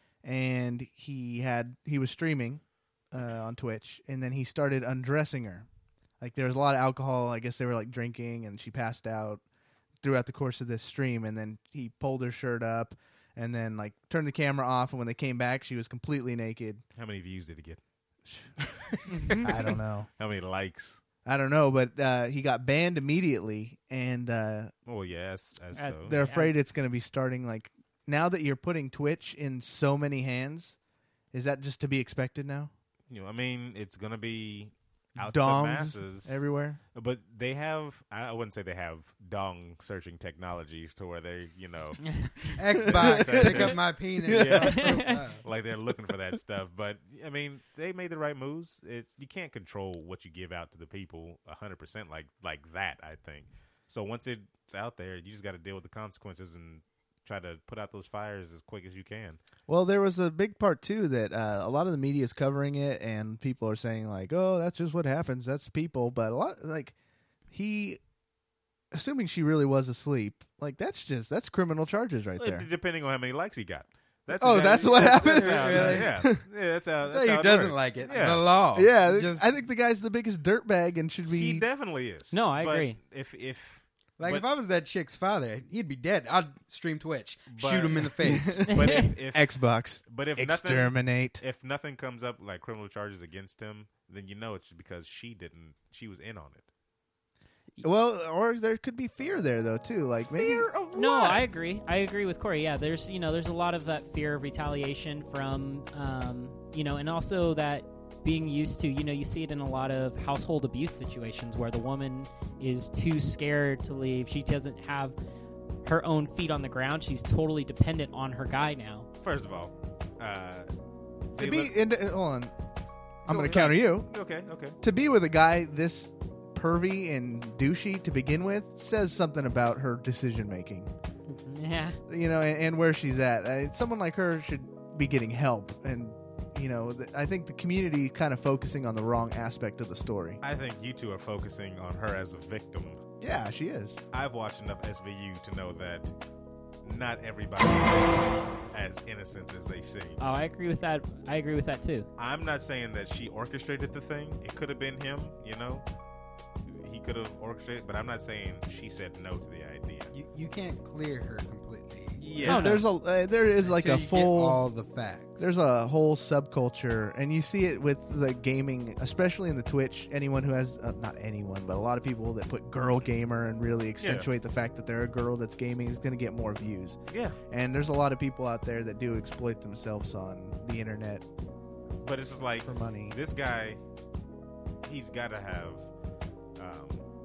and he had he was streaming uh, on Twitch, and then he started undressing her. Like there was a lot of alcohol. I guess they were like drinking, and she passed out throughout the course of this stream. And then he pulled her shirt up, and then like turned the camera off. And when they came back, she was completely naked. How many views did he get? I don't know. How many likes? I don't know, but uh, he got banned immediately, and uh, Well, yes, as Uh, so. they're afraid As- it's going to be starting like now that you're putting Twitch in so many hands. Is that just to be expected now? You know, I mean, it's gonna be out to the Dongs masses everywhere. But they have, I wouldn't say they have dong searching technology to where they, you know, Xbox, pick up my penis. Yeah. like they're looking for that stuff. But, I mean, they made the right moves. It's You can't control what you give out to the people one hundred percent like, like that, I think. So once it's out there, you just got to deal with the consequences and try to put out those fires as quick as you can. Well, there was a big part too that uh, a lot of the media is covering it, and people are saying like, "Oh, that's just what happens. That's people." But a lot like he, assuming she really was asleep, like that's just that's criminal charges right Well, there. Depending on how many likes he got. That's Oh, exactly- that's what happens? That's how, Really? yeah, yeah, that's how. That's That's how how he it doesn't works. like it. Yeah. The law. Yeah, Just, I think the guy's the biggest dirtbag and should He be. definitely is. No, I But agree. If if like but, if I was that chick's father, he'd be dead. I'd stream Twitch, But- shoot him in the face. but if, if Xbox but if nothing exterminate. if nothing comes up like criminal charges against him, then you know it's because she didn't. She was in on it. Well, or there could be fear there though too. Like maybe Fear of No, what? I agree. I agree with Corey. Yeah, there's you know there's a lot of that fear of retaliation from um, you know, and also that being used to you know you see it in a lot of household abuse situations where the woman is too scared to leave. She doesn't have her own feet on the ground. She's totally dependent on her guy now. First of all, uh, they to be. look- In, hold on, I'm Go going ahead. to counter you. okay, okay. To be with a guy this pervy and douchey to begin with says something about her decision making. Yeah. You know, and, and where she's at. Uh, someone like her should be getting help, and you know, th- I think the community kind of focusing on the wrong aspect of the story. I think you two are focusing on her as a victim. Yeah, she is. I've watched enough S V U to know that not everybody is as innocent as they seem. Oh, I agree with that. I agree with that too. I'm not saying that she orchestrated the thing. It could have been him, you know. He could have orchestrated, but I'm not saying she said no to the idea. you, you can't clear her completely. Yeah, No, there's a uh, there is like until a you get full all the facts. there's a whole subculture, and you see it with the gaming, especially in the Twitch. Anyone who has uh, not anyone, but a lot of people that put girl gamer and really accentuate the fact that they're a girl that's gaming is going to get more views. yeah. And there's a lot of people out there that do exploit themselves on the internet But it's just like for money. this guy. He's got to have um,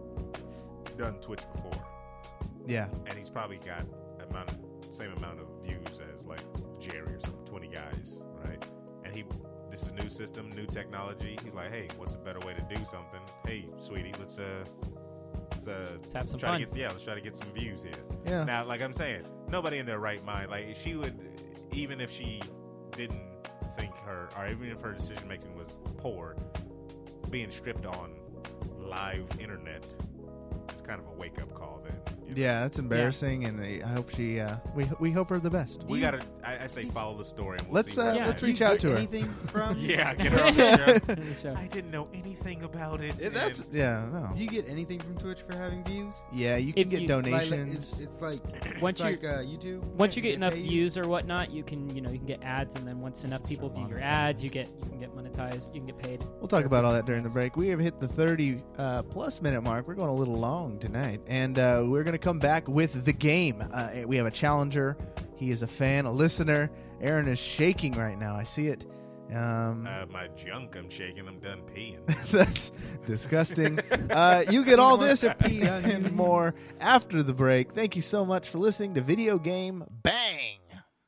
done Twitch before, Yeah, and he's probably got amount of, same amount of views as like Jerry or something, twenty guys, right? And he, this is a new system, new technology. He's like, hey, what's a better way to do something? Hey, sweetie, let's uh, let's, uh, Let's have some try fun. to get yeah, let's try to get some views here. yeah. Now, like I'm saying, nobody in their right mind, like she would, even if she didn't think her, or even if her decision making was poor, being stripped on live internet is kind of a wake up call. Then, you know? Yeah, that's embarrassing, and I hope she. Uh, we we hope her the best. we gotta. I, I say follow the story. And we'll Let's, see where uh, it Yeah. let's goes. reach Do you out get to her. anything from? Yeah, get her on the show. Show. I didn't know anything about it. Yeah, that's and- yeah, no. Do you get anything from Twitch for having views? Yeah, you can If get you- Like, donations. it's, it's like Once it's you- like uh, YouTube. Once you get They enough pay you? views or whatnot, you can you know you can get ads, and then once enough people view your ads, you get you can get monetized. You can get paid. We'll talk about all that during the break. We have hit the thirty uh, plus minute mark. We're going a little long tonight, and uh, we're going to come back with the game. Uh, we have a challenger. He is a fan, a listener. Aaron is shaking right now. I see it. Um, Uh, my junk, I'm shaking. I'm done peeing. that's disgusting. Uh, you get all wants this to pee on you. and more after the break. Thank you so much for listening to Video Game Bang.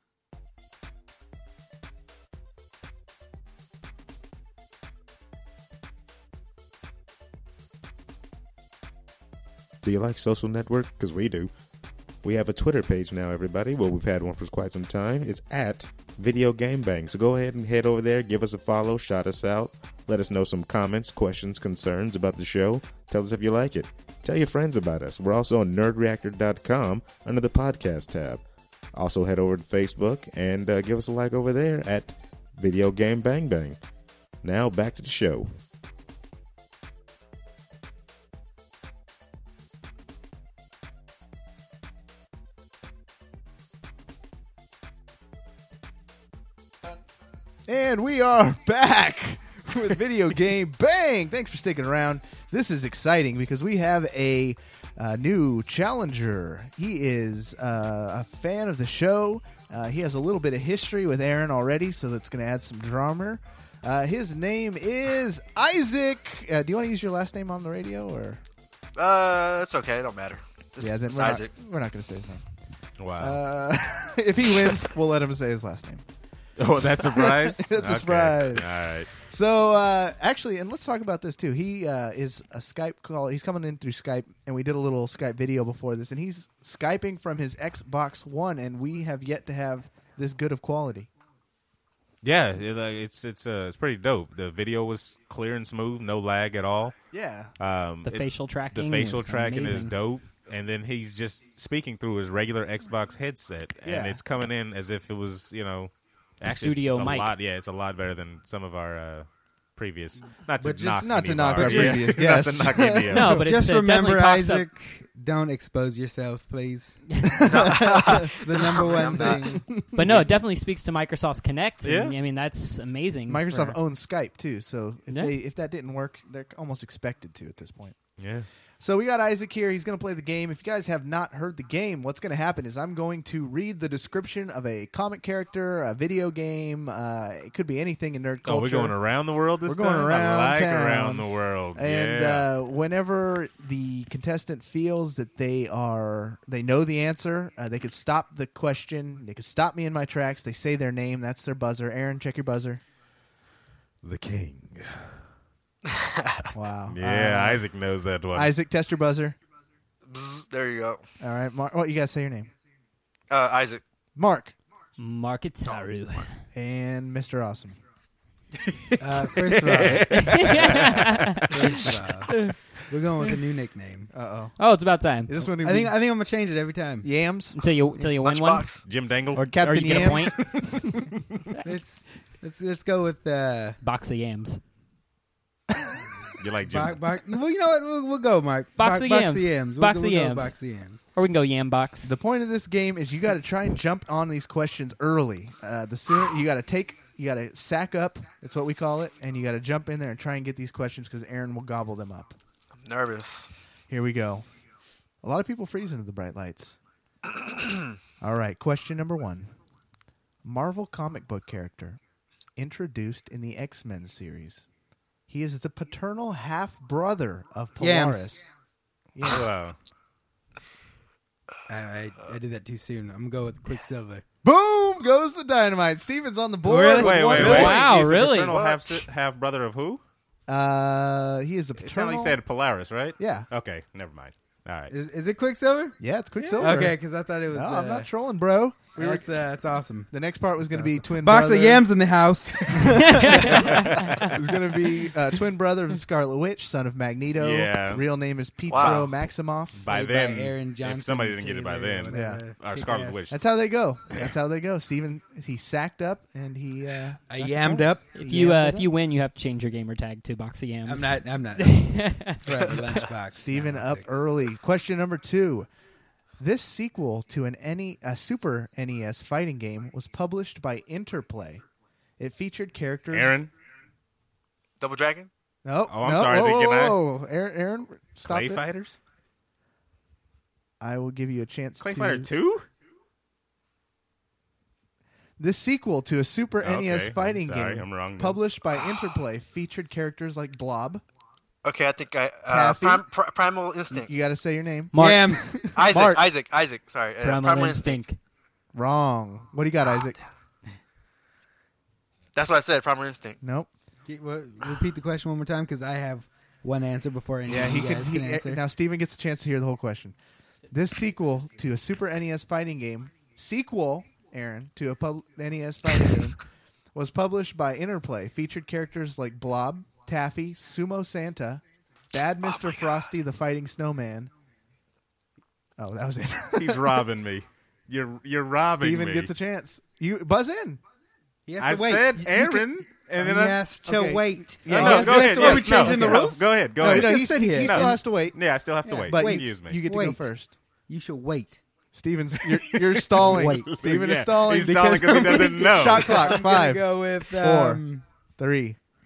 Do you like Social Network? Because we do. We have a Twitter page now, everybody. Well, we've had one for quite some time. It's at Video Game Bang. So go ahead and head over there, give us a follow, shout us out, let us know some comments, questions, concerns about the show. Tell us if you like it. Tell your friends about us. We're also on nerd reactor dot com under the podcast tab. Also head over to Facebook and uh, give us a like over there at Video Game Bang Bang. Now back to the show. And we are back with Video Game Bang. Thanks for sticking around. This is exciting because we have a uh, new challenger. He is uh, a fan of the show. Uh, he has a little bit of history with Aaron already, so that's going to add some drama. Uh, his name is Isaac. Uh, do you want to use your last name on the radio, or? Uh, it's okay. It don't matter. Just, Yeah, then it's we're not, Isaac. we're not going to say his name. Wow. Uh, if he wins, we'll let him say his last name. Oh, that's a surprise? That's a Okay. surprise. All right. So, uh, actually, and let's talk about this too. He uh, is a Skype call. He's coming in through Skype, and we did a little Skype video before this, and he's Skyping from his Xbox One, and we have yet to have this good of quality. Yeah, it, uh, it's it's uh, it's pretty dope. The video was clear and smooth, no lag at all. Yeah. Um, The it- facial tracking. the facial is tracking is amazing. dope, and then he's just speaking through his regular Xbox headset, and Yeah. it's coming in as if it was, you know, actually Studio it's a mic. lot. Yeah, it's a lot better than some of our uh, previous. Not to But just- knock not any to of knock our, our yeah, previous not guests. to knock any of No, them. but Just it's, it definitely remember, talks up- Isaac, don't expose yourself, please. It's the number one I'm not. thing. But no, it definitely speaks to Microsoft's Connect. And, Yeah. I mean, that's amazing. Microsoft for- owns Skype too, so if Yeah. they if that didn't work, they're almost expected to at this point. Yeah. So we got Isaac here. He's going to play the game. If you guys have not heard the game, what's going to happen is I'm going to read the description of a comic character, a video game. Uh, it could be anything in nerd culture. Oh, we're going around the world this We're going time? around I like town. around the world. And yeah. uh, whenever the contestant feels that they are, they know the answer, uh, they could stop the question. They could stop me in my tracks. They say their name. That's their buzzer. Aaron, check your buzzer. The king. Wow. Yeah, Uh, Isaac knows that one. Isaac, test your buzzer. Bzz, there you go. All right, Mark. Well, you gotta say your name. Uh, Isaac. Mark Marketaru. and Mister Awesome. Uh, first of all, first of all, we're going with a new nickname. Uh oh. Oh, it's about time. Is this one? I think I think I'm gonna change it every time. Yams Until you until you win one, Lunchbox. Jim Dangle. or, Captain or you get Yams? a point. Let's let's let's go with uh, Box of yams. you like Jim? bo- bo- well, you know what? We'll, we'll go, Mark. Box Bo- of box yams. of yams. We'll Box go- of we'll go yams. Box of yams. Or we can go yam box. The point of this game is you got to try and jump on these questions early. Uh, the sooner you got to take, you got to sack up. That's what we call it, and you got to jump in there and try and get these questions because Aaron will gobble them up. I'm nervous. Here we go. A lot of people freeze into the bright lights. All right, question number one: Marvel comic book character introduced in the X-Men series. He is the paternal half brother of Yams. Polaris. Yeah. Wow. I, I I did that too soon. I'm gonna go with Quicksilver. Boom goes the dynamite. Steven's on the board. Really? with Wait, one wait, point. wait. Wow, He's the really? paternal What? half, si- half brother of who? Uh, he is a It sounded paternal. like you said Polaris, right? Yeah, Okay, never mind. All right. Is is it Quicksilver? yeah, it's Quicksilver. Okay, because I thought it was. No, uh, I'm not trolling, bro. We were, that's uh, that's awesome. the next part was going to be twin Box brother. of yams in the house. It was going to be uh, twin brother of the Scarlet Witch, son of Magneto. Yeah. Real name is Pietro Wow. Maximoff. By Played by then, Aaron Johnson if somebody didn't get it by Taylor, then, whatever. our Kick Scarlet ass. Witch. That's how they go. That's how they go. Steven, he sacked up and he. Uh, I got the yammed point. up. If you uh, Yammed it if up. you win, you have to change your gamer tag to box of yams. I'm not. I'm not. Forever lunchbox. Steven nine one up six. early. Question number two. This sequel to an N E- a Super N E S fighting game was published by Interplay. It featured characters. Aaron, Double Dragon. No, Oh, I'm no, sorry, Whoa, thinking whoa, I- whoa. Aaron, Aaron, stop Clay it. Fighters? I will give you a chance Clay to. Fighter two? This sequel to a Super N E S Okay, fighting I'm sorry, game I'm wrong. then. published by Interplay featured characters like Blob. Okay, I think I. Uh, Taffy? Prim, Pri- Primal Instinct. You got to say your name. Mark. Yams. Isaac. Mark. Isaac. Isaac. Sorry. Uh, Primal, Primal instinct. Wrong. What do you got, Isaac? That's what I said. Primal Instinct. Nope. Get- what- Repeat the question one more time because I have one answer before any Yeah, of he you could. guys He, can answer. now, Steven gets a chance to hear the whole question. This sequel to a Super N E S fighting game, sequel, Aaron, to a pub- N E S fighting game, was published by Interplay. Featured characters like Blob, Taffy, Sumo Santa, Bad Mister Frosty, the Fighting Snowman. Oh, that was it. He's robbing me. You're you're robbing Steven me. gets a chance. You buzz in. He has I to wait. said You- you Aaron, and can- then he I. has to Okay. wait. Yeah, Oh, he no, has- go he has ahead. to Yes, wait. Are we changing no, the no, rules? Go ahead. Go No, ahead. no, just he, sit he, here. he No. still has to wait. Yeah, I still have to Yeah, wait. But Wait. Excuse me. You get to go Wait. first. You should wait. Steven's, you're, you're stalling. Wait. Steven is Yeah, stalling. he's stalling 'cause he doesn't know. Shot clock. I'm Five, gonna go with four. um, three,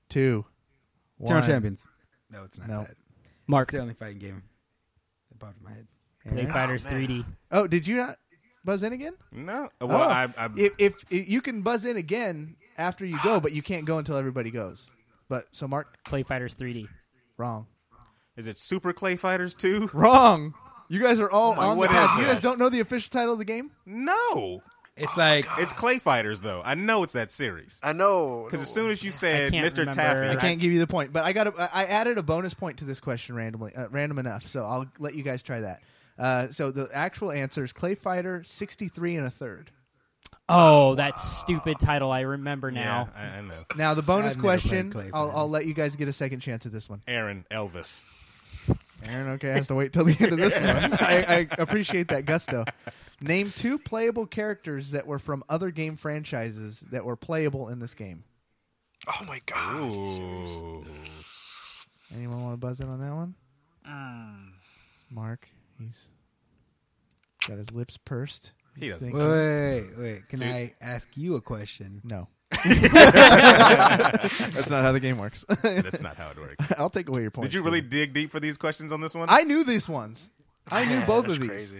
two, Eternal one. Champions. No, it's not No. that. Mark, It's the only fighting game that popped in my head. Clay Aaron? Fighters Oh, man. three D. Oh, did you not buzz in again? No. Well, Oh. I, I, If, if, if you can buzz in again after you go, but you can't go until everybody goes. But so Mark, Clay Fighters three D. wrong, is it Super Clay Fighters two? wrong. You guys are all Like, on the what path. is You that? guys don't know the official title of the game? No. It's like It's Clay Fighters, though. I know it's that series. I know. Because as soon as you said can't Mister remember. Taffy, I can't give you the point, but I got. I added a bonus point to this question randomly, uh, random enough. So I'll let you guys try that. Uh, so the actual answer is Clay Fighter sixty-three and a third. Oh, that stupid title. I remember now. Yeah, I, I know. Now the bonus I've never question. played Clay I'll, I'll Fighters. let you guys get a second chance at this one. Aaron Elvis. Aaron, okay, has to wait till the end of this one. I, I appreciate that gusto. Name two playable characters that were from other game franchises that were playable in this game. Oh my god. Ooh. Anyone want to buzz in on that one? Mm. Mark, he's got his lips pursed. He He's doesn't. thinking. wait, wait, wait. Can Dude. I ask you a question? No. That's not how the game works. That's not how it works. I'll take away your point. Did you really dig deep for these questions on this one? I knew these ones. I knew Man, both that's of these. Crazy.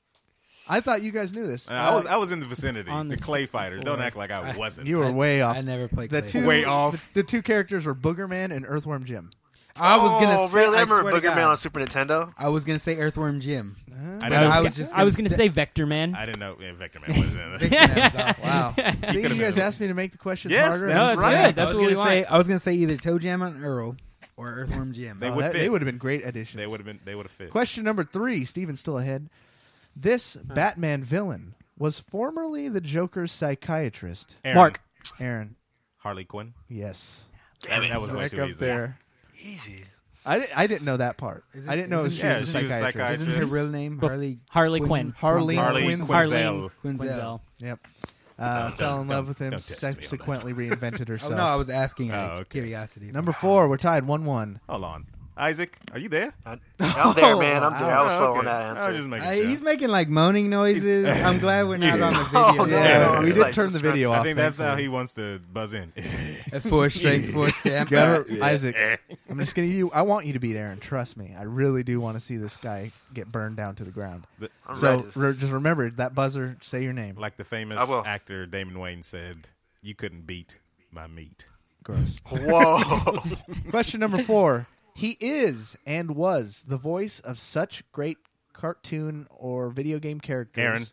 I thought you guys knew this. Uh, I was Uh, I was in the vicinity. on The the Clay sixty-four. Fighters. Don't act like I wasn't. you were I- way off. I never played the Clay two, Fighters. Way off. The, the two characters were Boogerman and Earthworm Jim. I was gonna Oh, say. really? I I remember swear to Booger Man God. on Super Nintendo. I was gonna say Earthworm Jim. Uh, I I didn't was, know. I I was was, just I was gonna gonna say- say Vector Man. I didn't know yeah, Vector Man was in it. Victor Man was awesome. Wow. See, could've you been guys a- asked me to make the questions Yes, harder. that's No, it's right. good. I That's was what we gonna say. want. I was gonna say either Toe Jam and Earl or Earthworm Jim. They Oh, would that- fit. they would have been great additions. They would have been. They would have fit. Question number three. Steven's still ahead. This Batman villain was formerly the Joker's psychiatrist. Aaron. Mark. Aaron. Harley Quinn. Yes. Damn it. That was way Back too up easy. there. Easy. I, di- I didn't know that part. Is I it- didn't know isn't- she yeah, was a she was a psychiatrist. psychiatrist. Isn't her real name Bef- Harley? Harley Quinn- Quinn. Harley Harley Quinzel. Quinzel. Quinzel. Quinzel. Yep. Uh, Don't- fell in don't- love with him. don't test me on that. Subsequently reinvented Oh herself. no, I was asking out Oh, of okay. curiosity. Number four. We're tied one one. Hold on, Isaac. Are you there? I, I'm there, man. I'm there. I was Oh, slow okay. on that I was answer. just making Uh, sure. he's making like moaning noises. I'm glad we're not on the Oh, video. no, Yeah, no, we it's did like turn the just- video off. I think that's how thankfully. he wants to buzz in. At four strength, four stamp. Got her, Yeah. Isaac. I'm just gonna. You, I want you to beat Aaron. Trust me. I really do want to see this guy get burned down to the ground. The- I'm so ready. re- just remember that buzzer. Say your name. like the famous I will. actor Damon Wayne said, "You couldn't beat my meat." Gross. Whoa. Question number four. He is and was the voice of such great cartoon or video game characters. Aaron.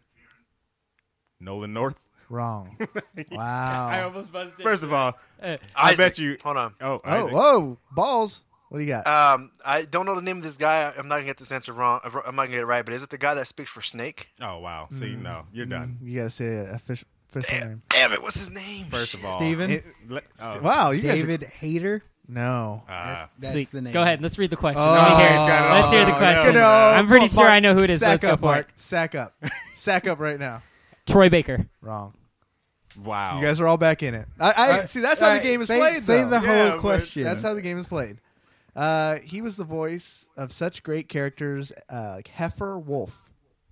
Nolan North. Wrong. Wow. almost buzzed in. First of all, Uh, I Isaac, bet you. Hold on. Oh, Oh, Isaac. whoa. Balls. What do you got? Um, I don't know the name of this guy. I'm not gonna get this answer wrong. I'm not gonna get it right. But is it the guy that speaks for Snake? Oh wow. See, no, you're done. You got to say a official, official Damn, name. damn it! What's his name? First of all, Steven? It- let- oh, wow. You guys are- David Hayter. no. uh, That's, that's Sweet. the name. Go ahead. Let's read the question. Oh, Let me hear it. he's got it Let's all. hear the Oh, question. no. I'm pretty Come sure on, I know who it is. Sack Let's go up, for Mark. it. Sack up. Sack up right now. Troy Baker. Wrong. wow. You guys are all back in it. I, I Alright, see. That's how alright, the game is say, played. Say though. the Yeah, whole but question. That's how the game is played. Uh, he was the voice of such great characters uh, like Heifer Wolf,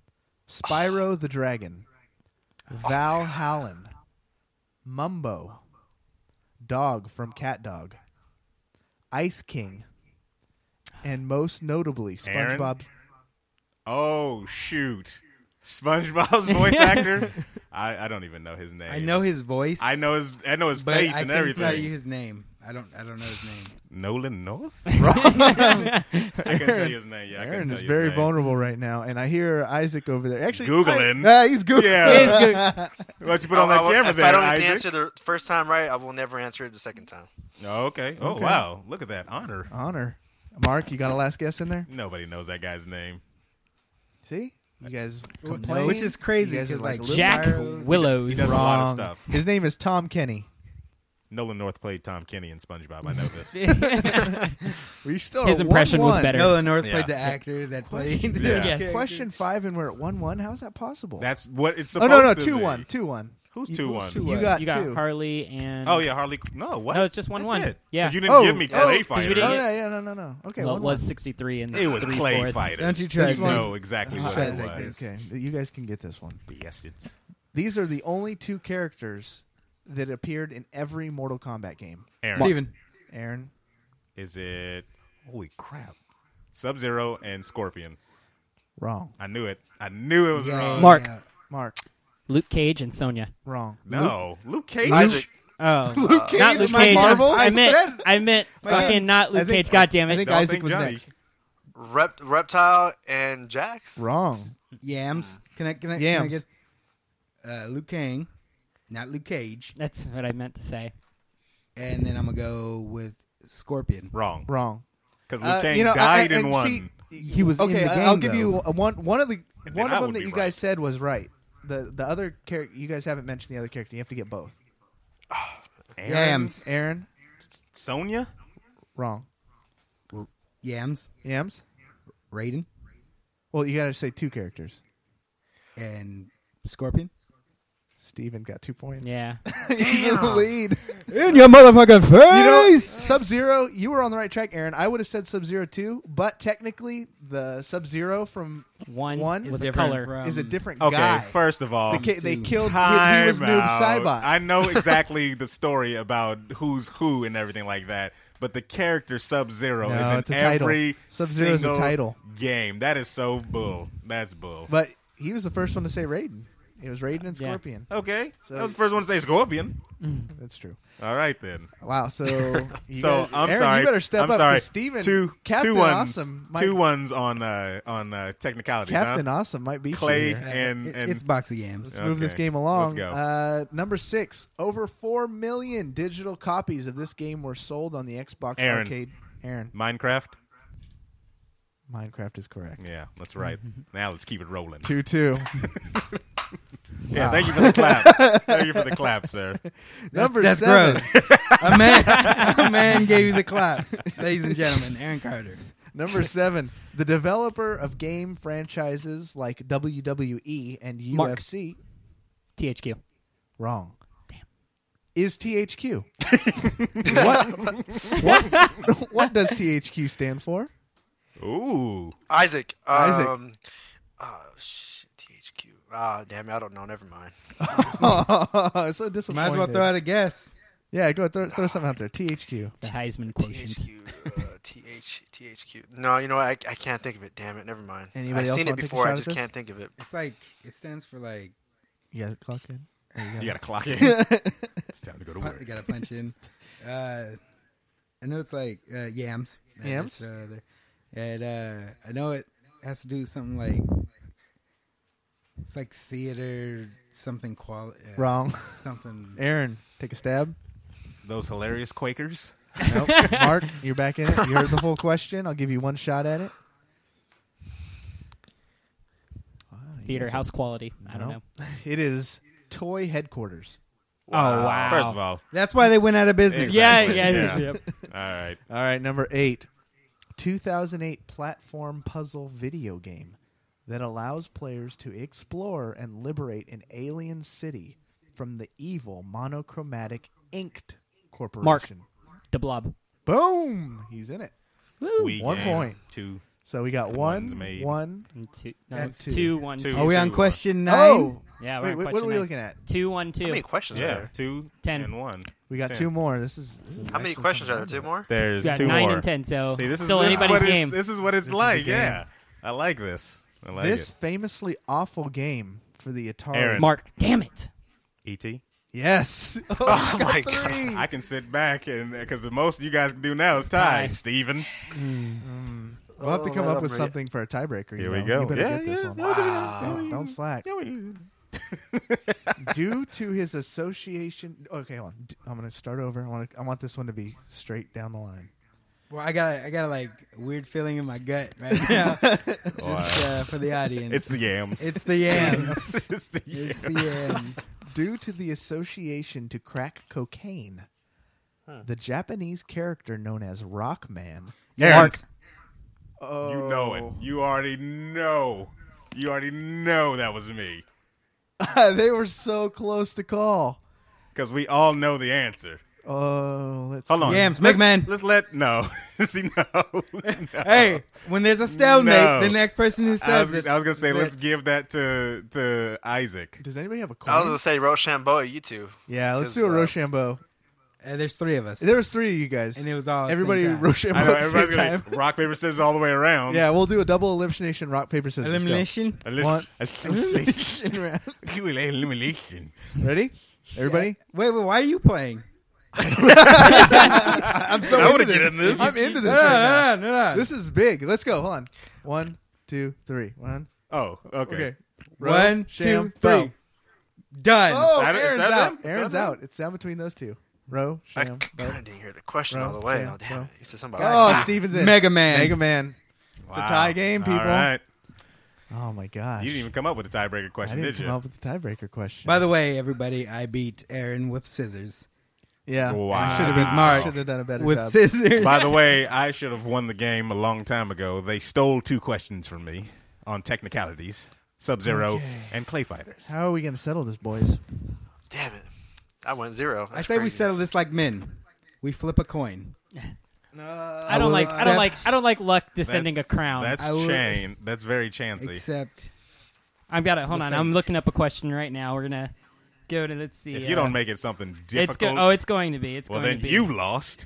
Spyro the Dragon, Val Hallen, Mumbo, Dog from Cat Dog, Ice King, and most notably Aaron? SpongeBob. Oh shoot, SpongeBob's voice actor. I, I don't even know his name. I know his voice. I know his. I know his but face I and couldn't everything. tell you his name. I don't. I don't know his name. Nolan North. I can tell you his name. Yeah, I Aaron can tell is you very his name. vulnerable right now, and I hear Isaac over there. Actually, Googling. I, uh, he's googling. Yeah. Why don't you put on that I will- camera if there, I don't get Isaac? the answer the first time right, I will never answer it the second time. Oh, okay. Oh Okay. wow, look at that honor. Honor. Mark, you got a last guess in there? Nobody knows that guy's name. See, you guys Well, complain, which is crazy, You guys are 'cause, like, little Jack Spyro- He Willows. does a lot of Wrong. stuff. His name is Tom Kenny. Nolan North played Tom Kenny in SpongeBob. I know this. We still His are impression was one one. better. Nolan North Yeah. played the actor that played. Yeah. this Yes. character. Question five, and we're at one one. How is that possible? That's what it's oh supposed no no to two be. one two one. Who's You- two who's one? two You one? got You got two. Harley and Oh yeah, Harley. No, what? No, it's just one That's one. It. Yeah. 'Cause you didn't Oh, give me oh, Clay 'cause we Fighter. didn't Oh get- yeah yeah no no no. Okay, Well, one it was one. sixty-three and It was three Clay fourths. Fighters. Don't you try You to- know exactly Uh, what try it to take was. Okay, you guys can get this one. Bastards. These are the only two characters that appeared in every Mortal Kombat game. Aaron. Steven. Aaron. Is it? Holy crap! Sub Zero and Scorpion. Wrong. I knew it. I knew it was Yeah, wrong. Mark. yeah. Mark. Luke Cage and Sonya. Wrong. No, Luke Cage. Isaac. Oh, Luke Cage not Luke from Cage. Marvel? I I meant, said- I meant fucking not I Luke think- Cage. God damn I it! think Don't Isaac think was Johnny. next. Rep, Reptile and Jax. Wrong. Yams. Can I? Can I? Yams. Can I get uh, Luke Kang, not Luke Cage, That's what I meant to say. and then I'm gonna go with Scorpion. Wrong. Wrong. Because Luke Uh, Cage you know, died I- I- in one. see- He was Okay, in the I- game. I'll give though. you a- one. One of the And one then I of them would that be you right. guys said was right. The the other character you guys haven't mentioned the other character. You have to get both. Aaron? Yams. Aaron. Sonya. Wrong. Yams. Yams. Raiden Well, you got to say two characters. and Scorpion. Steven got two points. Yeah. He's in the lead. In your motherfucking face. You know, Sub Zero, you were on the right track, Aaron. I would have said Sub Zero too, but technically, the Sub Zero from One, One was is a different color. from- is a different Okay, guy. first of all, They, ca- they two. killed. He, time he was Noob out. Saibot. I know exactly the story about who's who and everything like that, but the character Sub Zero No, is in it's a title. every Sub-Zero's a single title. game. That is so bull. That's bull. But he was the first one to say Raiden. It was Raiden and Yeah. Scorpion. Okay, So- I was the first one to say Scorpion. That's true. All right then. Wow. So, you So guys- I'm Aaron, sorry. You better step I'm up. sorry. 'Cause Steven, two Captain two ones. Awesome, might, Two ones on uh, on uh, technicalities. Captain huh? Awesome might beat Clay you here. and It- and it's box of yams. Let's move this Okay. game along. Let's go. Uh, number six. Over four million digital copies of this game were sold on the Xbox Aaron. Arcade. Aaron, Minecraft. Minecraft is correct. Yeah, that's right. Now let's keep it rolling. Two two. Yeah, Wow. thank you for the clap. Thank you for the clap, sir. Number That's seven. gross. a man, a man gave you the clap, ladies and gentlemen. Aaron Carter. Number seven. The developer of game franchises like W W E and Mark. U F C. T H Q. Wrong. Damn. Is T H Q. what, what, what does T H Q stand for? Ooh. Isaac. Isaac. Um, oh, shit. T H Q. Ah, damn it. I don't know. Never mind. So disappointed. Might as well throw out a guess. Yeah, go ahead, throw, throw something out there. T H Q. The Heisman quotient. T H Q. Uh, T H T H Q. No, you know what? I, I can't think of it. Damn it. Never mind. Anybody I've else seen it wanna take a before. shot I at just this? can't think of it. It's like it stands for like You got to clock in? Or You got to clock in. It's time to go to pu- work. you gotta punch in. Uh, I know it's like uh, yams. That- Yams? that's, uh, there. And uh, I know it has to do with something like it's like theater something quality. Uh, Wrong. Something. Aaron, take a stab. Those hilarious Quakers. Nope. Mark, you're back in it. You heard the full question. I'll give you one shot at it. Wow, you Theater guys house quality. I don't No. know. It is Toy Headquarters. Oh, wow. First of all, That's why they went out of business. Yeah, Exactly. yeah, Yeah. yep. all right. All right, number eight. two thousand eight platform puzzle video game that allows players to explore and liberate an alien city from the evil monochromatic inked corporation. Mark. The Blob. Boom! He's in it. We One game point. Two. So we got One's one, made. one. And Two, no, And it's two. two, one, Two. two. Are we on Two, question nine? Oh! Yeah, we're Wait, on wait, what question are we nine. looking at? Two, one, How two. many questions are Yeah, there? two Ten. and one. We got Ten. two more. This is, this is How many actually questions are coming there? Two down more? There's We got two nine more. and ten, so See, this is still this anybody's is what game. It's, this is what it's This is like. the game. Yeah, I like this. I to like this it. famously awful game for the Atari. Aaron. Mark, damn it. E T. Yes. Oh, Oh we got my God. three. I can sit back and because the most you guys can do now is Tie. tie. Steven. Mm. We'll have to Oh, come man, up with I'm ready. something for a tiebreaker. Here you we know. go. You better Yeah, get this yeah. one. No, do it. Wow. Yeah, Don't, we- don't slack. yeah, we- Due to his association, okay, hold on. D- I'm going to start over. I want I want this one to be straight down the line. Well, I got a, I got a like weird feeling in my gut right now, just uh, for the audience. It's the yams. It's the yams. it's the It's yams. the yams. Due to the association to crack cocaine, the Japanese character known as Rockman. Yams. Oh, You know it. You already know. You already know that was me They were so close to call. because we all know the answer. Oh, let's Hold see. on. Yams, let's, McMahon. Let's let no. See no. no. Hey, when there's a stalemate, No. the next person who I says was, it. I was gonna say is let's it. give that to to Isaac. Does anybody have a I was coin? gonna say Rochambeau. You two. Yeah, let's Because, do a uh, Rochambeau. Uh, there's three of us. There was three of you guys. And it was all at the everybody same time. wrote shit I know at the everybody's same gonna time. rock paper scissors all the way around. Yeah, we'll do a double elimination rock paper scissors. Go. Elimination? One. Elimination. Elimination round. Elimination. Ready? Everybody? Wait, wait, why are you playing? I'm so I into wanna this. get in this. I'm into this. No, right now. no, no, no, no. This is big. Let's go. Hold on. One, two, three. One. Oh, okay. Okay. One, Sham, two, three. Bo. Done. Oh, Is that it? Is Aaron's that out. them? Is Aaron's that them? out. It's down between those two. Row, I Sham, Bo. kind of didn't hear the question Bro, all the way. Sham, Oh, damn Bo. it. You said something Oh, about Steven's in. Mega Man. Mega Man. It's a tie game, people. All right. Oh my gosh. You didn't even come up with a tiebreaker I question, didn't did come you? up with the tiebreaker question. By the way, everybody, I beat Aaron with scissors. yeah. Wow. I should have Beat Mark Should have done a better with job. scissors. By the way, I should have won the game a long time ago. They stole two questions from me on technicalities, Sub-Zero, Okay. and Clay Fighters. How are we going to settle this, boys? Damn it. I went zero. I That's say we crazy. settle this like men. We flip a coin. I don't will like. I don't like. accept- I don't like luck defending That's- a crown. That's I will- chain. That's very chancy. Except I've got it. Hold the on. I'm fate. looking up a question right now. We're gonna go to. Let's see. If uh, you don't make it something it's difficult, go- oh, it's going to be. It's well, going then to be. you've lost.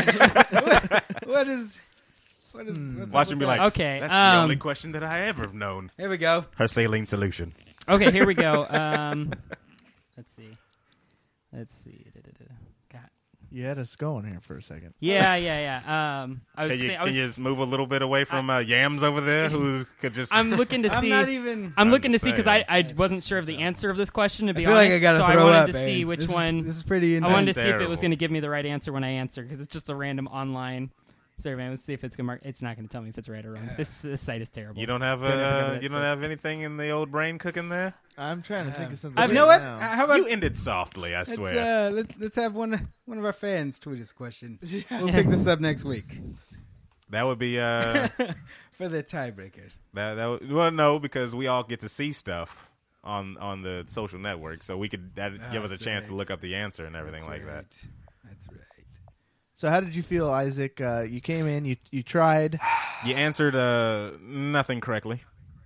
what is what is Hmm. what's up Watch with him be that? like, Okay, that's the um, only question that I ever have known. Here we go. Her saline solution. Okay, here we go. Um, let's see. Let's see. Da-da-da. God. You had us going here for a second. Yeah, yeah, yeah. Um, I was. Can you, saying- I can was you just move a little bit away from uh, Yams over there who could just... I'm looking to I'm see. not even. I'm I'm looking to see because I, saying. I wasn't sure of the answer of this question. To I be feel honest, like I gotta so I throw wanted up. to see Aaron. which this one. Is, this is pretty I intense. wanted to see if it terrible. was going to give me the right answer when I answer because it's just a random online survey. Let's see if it's going to mark. It's not going to tell me if it's right or wrong. This, this site is terrible. You don't have Don't ever go to uh, that you don't site. have anything in the old brain cooking there? I'm trying to think of something. I've- You know what? now. How about You ended softly, I let's swear. uh, let, let's have one one of our fans tweet us a question. We'll pick this up next week That would be uh, for the tiebreaker. that that would, well no because we all get to see stuff on on the social network, so we could that Oh, give us a that's chance to right. look up the answer and everything That's like that. right. That's right. So how did you feel, Isaac? Uh, you came in, you you tried. You answered uh, nothing correctly.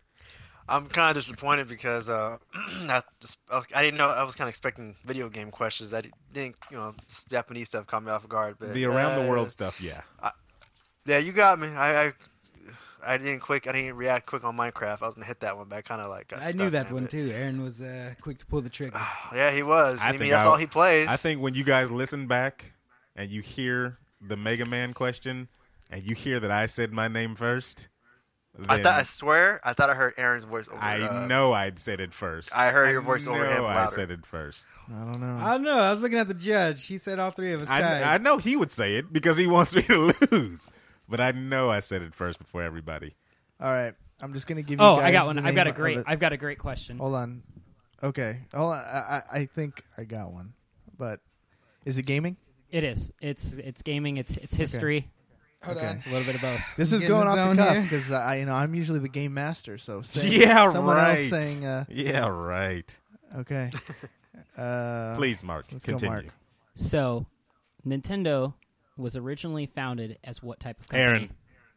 I'm kind of disappointed because uh, I, just, I didn't know. I was kind of expecting video game questions. I didn't, you know, Japanese stuff caught me off guard. But The around the uh, world stuff, yeah. Yeah, you got me. I, I, I didn't quick. I didn't react quick on Minecraft. I was gonna hit that one, but I kind of like. Got I knew stuck that in one it. too. Aaron was uh, quick to pull the trigger. Yeah, he was. I I, mean, think that's I- all he plays. I think when you guys listen back and you hear the Mega Man question and you hear that I said my name first, I then thought. I swear. I thought I heard Aaron's voice over. I uh, know I'd said it first. I heard your voice over him know I louder. said it first. I don't know. I don't know. I was looking at the judge. He said all three of us tied. I, I know he would say it because he wants me to lose, but I know I said it first before everybody. All right, I'm just gonna give you. Oh, guys I got the one. I've name got a of great. it. I've got a great question. Hold on. Okay. Hold on. I, I I think I got one, but is it gaming? It is. It's it's gaming. It's it's history. Hold Okay. on. It's a little bit of both. This You is get in going the off zone the cuff here? because I, you know, I'm usually the game master. So saying, Yeah, someone right. else saying, uh, Yeah, right. okay. Uh, Please, Mark, let's go, continue. Mark. So, Nintendo was originally founded as what type of company? Aaron,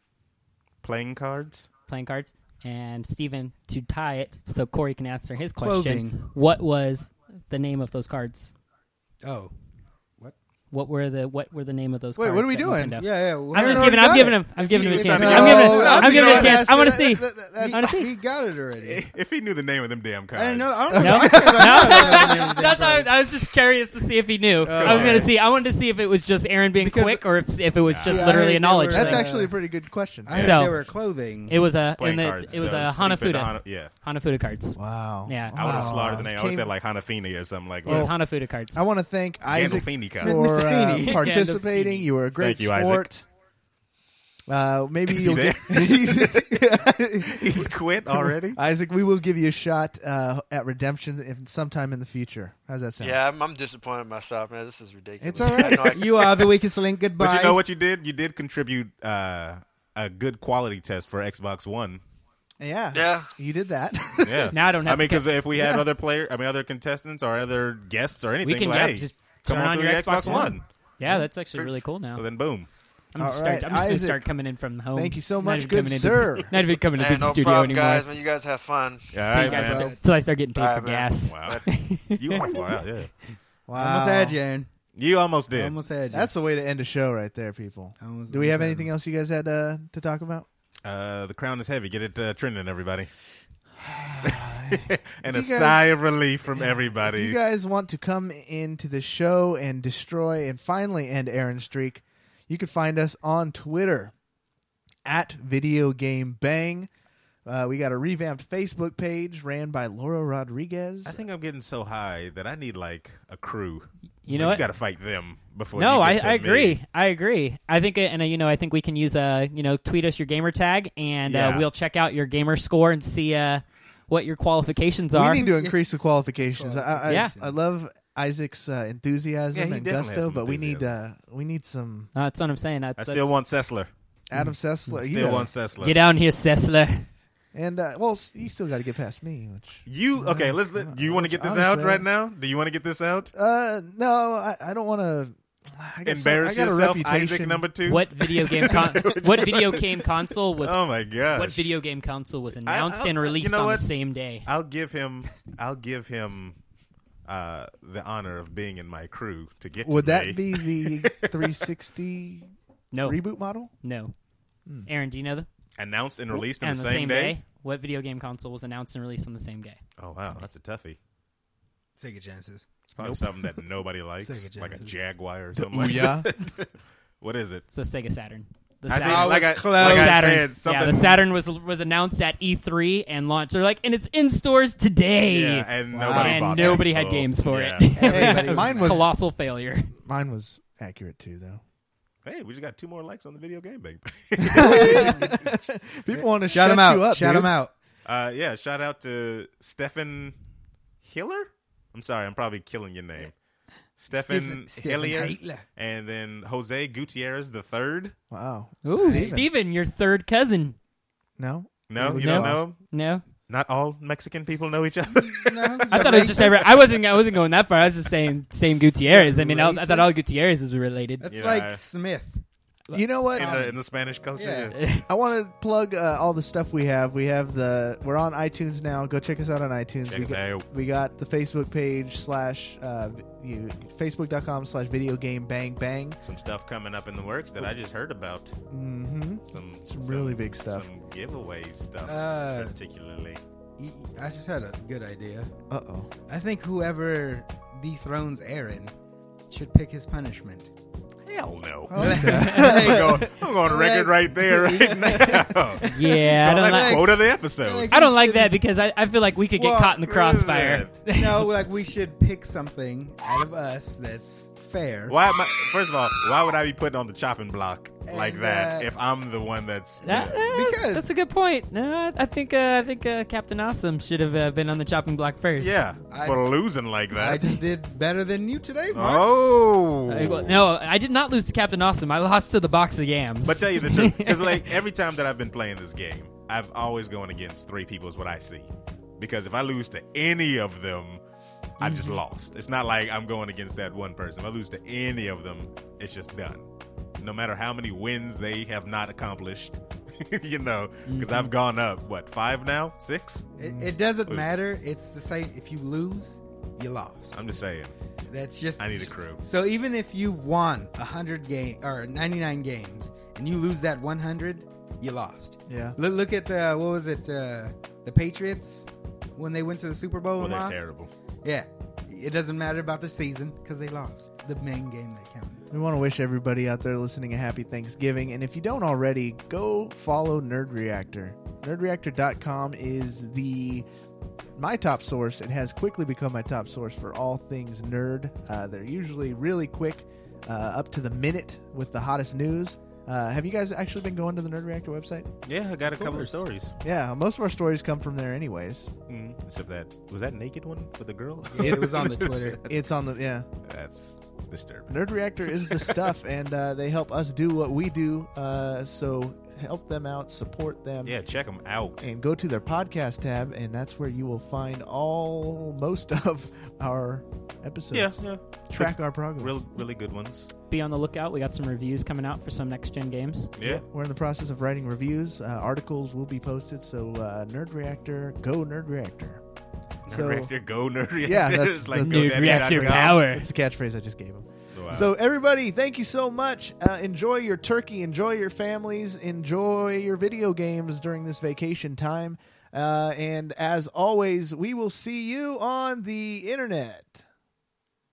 playing cards? Playing cards. And Steven, to tie it, so Corey can answer his Clothing. question. What was the name of those cards? Oh, What were the what were the name of those Wait, cards? what are we at doing? Nintendo? yeah, yeah. well, I'm just already giving. I'm got giving it. him. I'm giving him a He's chance. not I'm gonna- giving. No, I'm I'm giving him a gonna chance. I want to see. That- that- that- he, I wanna see. he got it already. If he knew the name of them damn cards. I didn't know. I don't know. No, I actually don't know the name no. of the That's damn why I was just curious to see if he knew. I was ahead. going to see. I wanted to see if it was just Aaron being Because- quick or if if it was just Yeah, I literally heard a knowledge they were, That's thing. uh, actually a pretty good question. I heard So- they were clothing. It was a Playing in the, cards. it was the a sleep in the Hanafuda. Hana- yeah. Hanafuda cards. Wow. Yeah. I would have Wow. slaughtered the name. I would have Came- said like Hanafini or something like It was that. Hanafuda cards. I want to thank Isaac Gandolfini card. for Mister uh, Feeney. participating. Gandolfini. You were a great Thank you, Isaac. sport. Uh, maybe Is he you'll there? get He's quit already? Isaac. We will give you a shot uh, at redemption if, sometime in the future. How's that sound? Yeah, I'm, I'm disappointed in myself, man. This is ridiculous. It's all right. I know I- You are the weakest link. Goodbye. But you know what you did? You did contribute uh, a good quality test for Xbox One. Yeah. yeah. You did that. Yeah. Now I don't have I mean, to because if we had Yeah. other player, I mean, other contestants or other guests or anything, we can like, yeah, hey, just come turn on on through your Xbox One. One. Yeah, that's actually really cool now. So then, boom. I'm All just, right, start, I'm just going to Isaac. start coming in from home. Thank you so Not much, even good coming into sir. the, not even coming into Man, the no studio problem, anymore. guys. Man, you guys have fun. Yeah, Till all you right, guys man. start, till I start getting paid Bye, for man. gas. Wow. You went far out, yeah. Wow. Almost had you, Aaron. You almost I did. almost had you. That's the way to end a show right there, people. I almost- Do we have almost had anything him. else you guys had uh, to talk about? Uh, the crown is heavy. Get it uh, trending, everybody. and a you guys- sigh of relief from If everybody. you guys want to come into the show and destroy and finally end Aaron's streak, you can find us on Twitter at Video Game Bang. Uh, we got a revamped Facebook page ran by Laura Rodriguez. I think I'm getting so high that I need like a crew. You know you what? got to fight them before. No, you I, get to I me. agree. I agree. I think, it, and uh, you know, I think we can use uh, you know, tweet us your gamer tag, and uh, Yeah. we'll check out your gamer score and see uh, what your qualifications we are. need to increase the qualifications. I, I, Yeah. I love Isaac's uh, enthusiasm Yeah, he and definitely has gusto, some but we need uh, enthusiasm. we need some Uh, that's what I'm saying. That's, I still that's- want Sessler. Adam Sessler. You Still gotta- want Sessler. Get down here, Sessler. and uh, well, s- you still got to get past me. Which You okay? Let's. Uh, Do you want to get this out honestly, right now? Do you want to get this out? uh, no, I, I don't want to. Embarrass I got a yourself, reputation. Isaac number two. What video game? Con- what video game console was? Oh my gosh! What video game console was announced I'll- and you released know on what? the same day? I'll give him. I'll give him uh, the honor of being in my crew to get. Would to that me. be the three sixty No, reboot model? no. Hmm. Aaron, do you know the? announced and released on and the same, day? What video game console was announced and released on the same day? Oh wow, that's a toughie. Sega Genesis. It's probably something that nobody likes, Sega like a Genesis. Jaguar or The something like Ouya? that. What is it? It's the Sega Saturn. The I Saturn. think, like I, close. like I Saturn. said, something. Yeah, the Saturn was was announced at E three and launched. They're like, and it's in stores today. Yeah, and Wow. nobody and bought nobody that. had Oh, games for yeah. it. Hey, Everybody- mine was- colossal failure. Mine was accurate too, though. Hey, we just got two more likes on the video game, babe. People want to Shout shut him out. you up, Shout dude. him out. Uh, yeah, shout out to Stefan Hiller. I'm sorry, I'm probably killing your name. Stefan Stephen Hillier, Hitler. and then Jose Gutierrez the third. Wow. Ooh, Steven. Steven, your third cousin. No. No, We you don't lost. know him? No, Not all Mexican people know each other. No, I thought it was just every. I wasn't. I wasn't going that far. I was just saying same Gutierrez. I mean, I, I thought all Racist. Gutierrez's were related. That's Yeah. like Smith. You know what? in the in the Spanish culture. Yeah. Yeah. I want to plug uh, all the stuff we have. We have the. We're on iTunes now. Go check us out on iTunes. Check we us got, out. we got the Facebook page slash uh, you, facebook.com slash video game bang bang. Some stuff coming up in the works that I just heard about. Mm-hmm. Some Some really big stuff. Some giveaway stuff, Uh, particularly. Y- I just had a good idea. Uh oh. I think whoever dethrones Aaron should pick his punishment. Hell no. Okay. I'm going, I'm going on record right there right now. Yeah, I Call don't that like. quote of the episode. I don't like that because I, I feel like we could get Well, caught in the crossfire. No, like we should pick something out of us that's fair. Why? Am I, first of all, why would I be putting on the chopping block like And, that uh, if I'm the one that's? That, yeah. that's, Because- that's a good point. No, I think uh, I think uh, Captain Awesome should have uh, been on the chopping block first. Yeah, I- for losing like that. I just did better than you today, Mark. Oh. Uh, well, no, I did not lose to Captain Awesome. I lost to the box of yams. But tell you the truth, because like every time that I've been playing this game, I've always gone against three people is what I see. Because if I lose to any of them, I just lost. It's not like I'm going against that one person. If I lose to any of them, it's just done. No matter how many wins they have not accomplished, you know, because I've gone up, what, five now? Six? It, it doesn't Lose. matter. It's the same. If you lose, you lost. I'm just saying. That's just. I need a crew. So even if you won a hundred game or ninety-nine games and you lose that one hundred, you lost. Yeah. Look, look at uh, what was it? Uh, the Patriots when they went to the Super Bowl Well, and they're lost. terrible. Yeah, it doesn't matter about the season because they lost the main game that counted. We want to wish everybody out there listening a happy Thanksgiving. And if you don't already, go follow Nerd Reactor. nerd reactor dot com is the my top source. It has quickly become my top source for all things nerd. Uh, they're usually really quick, uh, up to the minute with the hottest news. Uh, have you guys actually been going to the Nerd Reactor website? Yeah, I got a couple of course. stories. Yeah, most of our stories come from there anyways. Mm, except that, was that naked one with the girl? It was on the Twitter. It's on the, yeah. That's disturbing. Nerd Reactor is the stuff, and uh, they help us do what we do. Uh, so help them out, support them. Yeah, check them out. And go to their podcast tab, and that's where you will find all most of our episodes. Yeah, yeah. Track our progress. Real, really good ones. be on the lookout. We got some reviews coming out for some next gen games. Yeah. We're in the process of writing reviews. Uh, articles will be posted. So uh, Nerd Reactor, go Nerd Reactor. Nerd So- Reactor, go Nerd Reactor. Yeah, that's- It's like that's- go Nerd daddy Reactor dot com. power. It's the catchphrase I just gave him. Wow. So everybody, thank you so much. Uh, enjoy your turkey. Enjoy your families. Enjoy your video games during this vacation time. Uh, and as always, we will see you on the internet.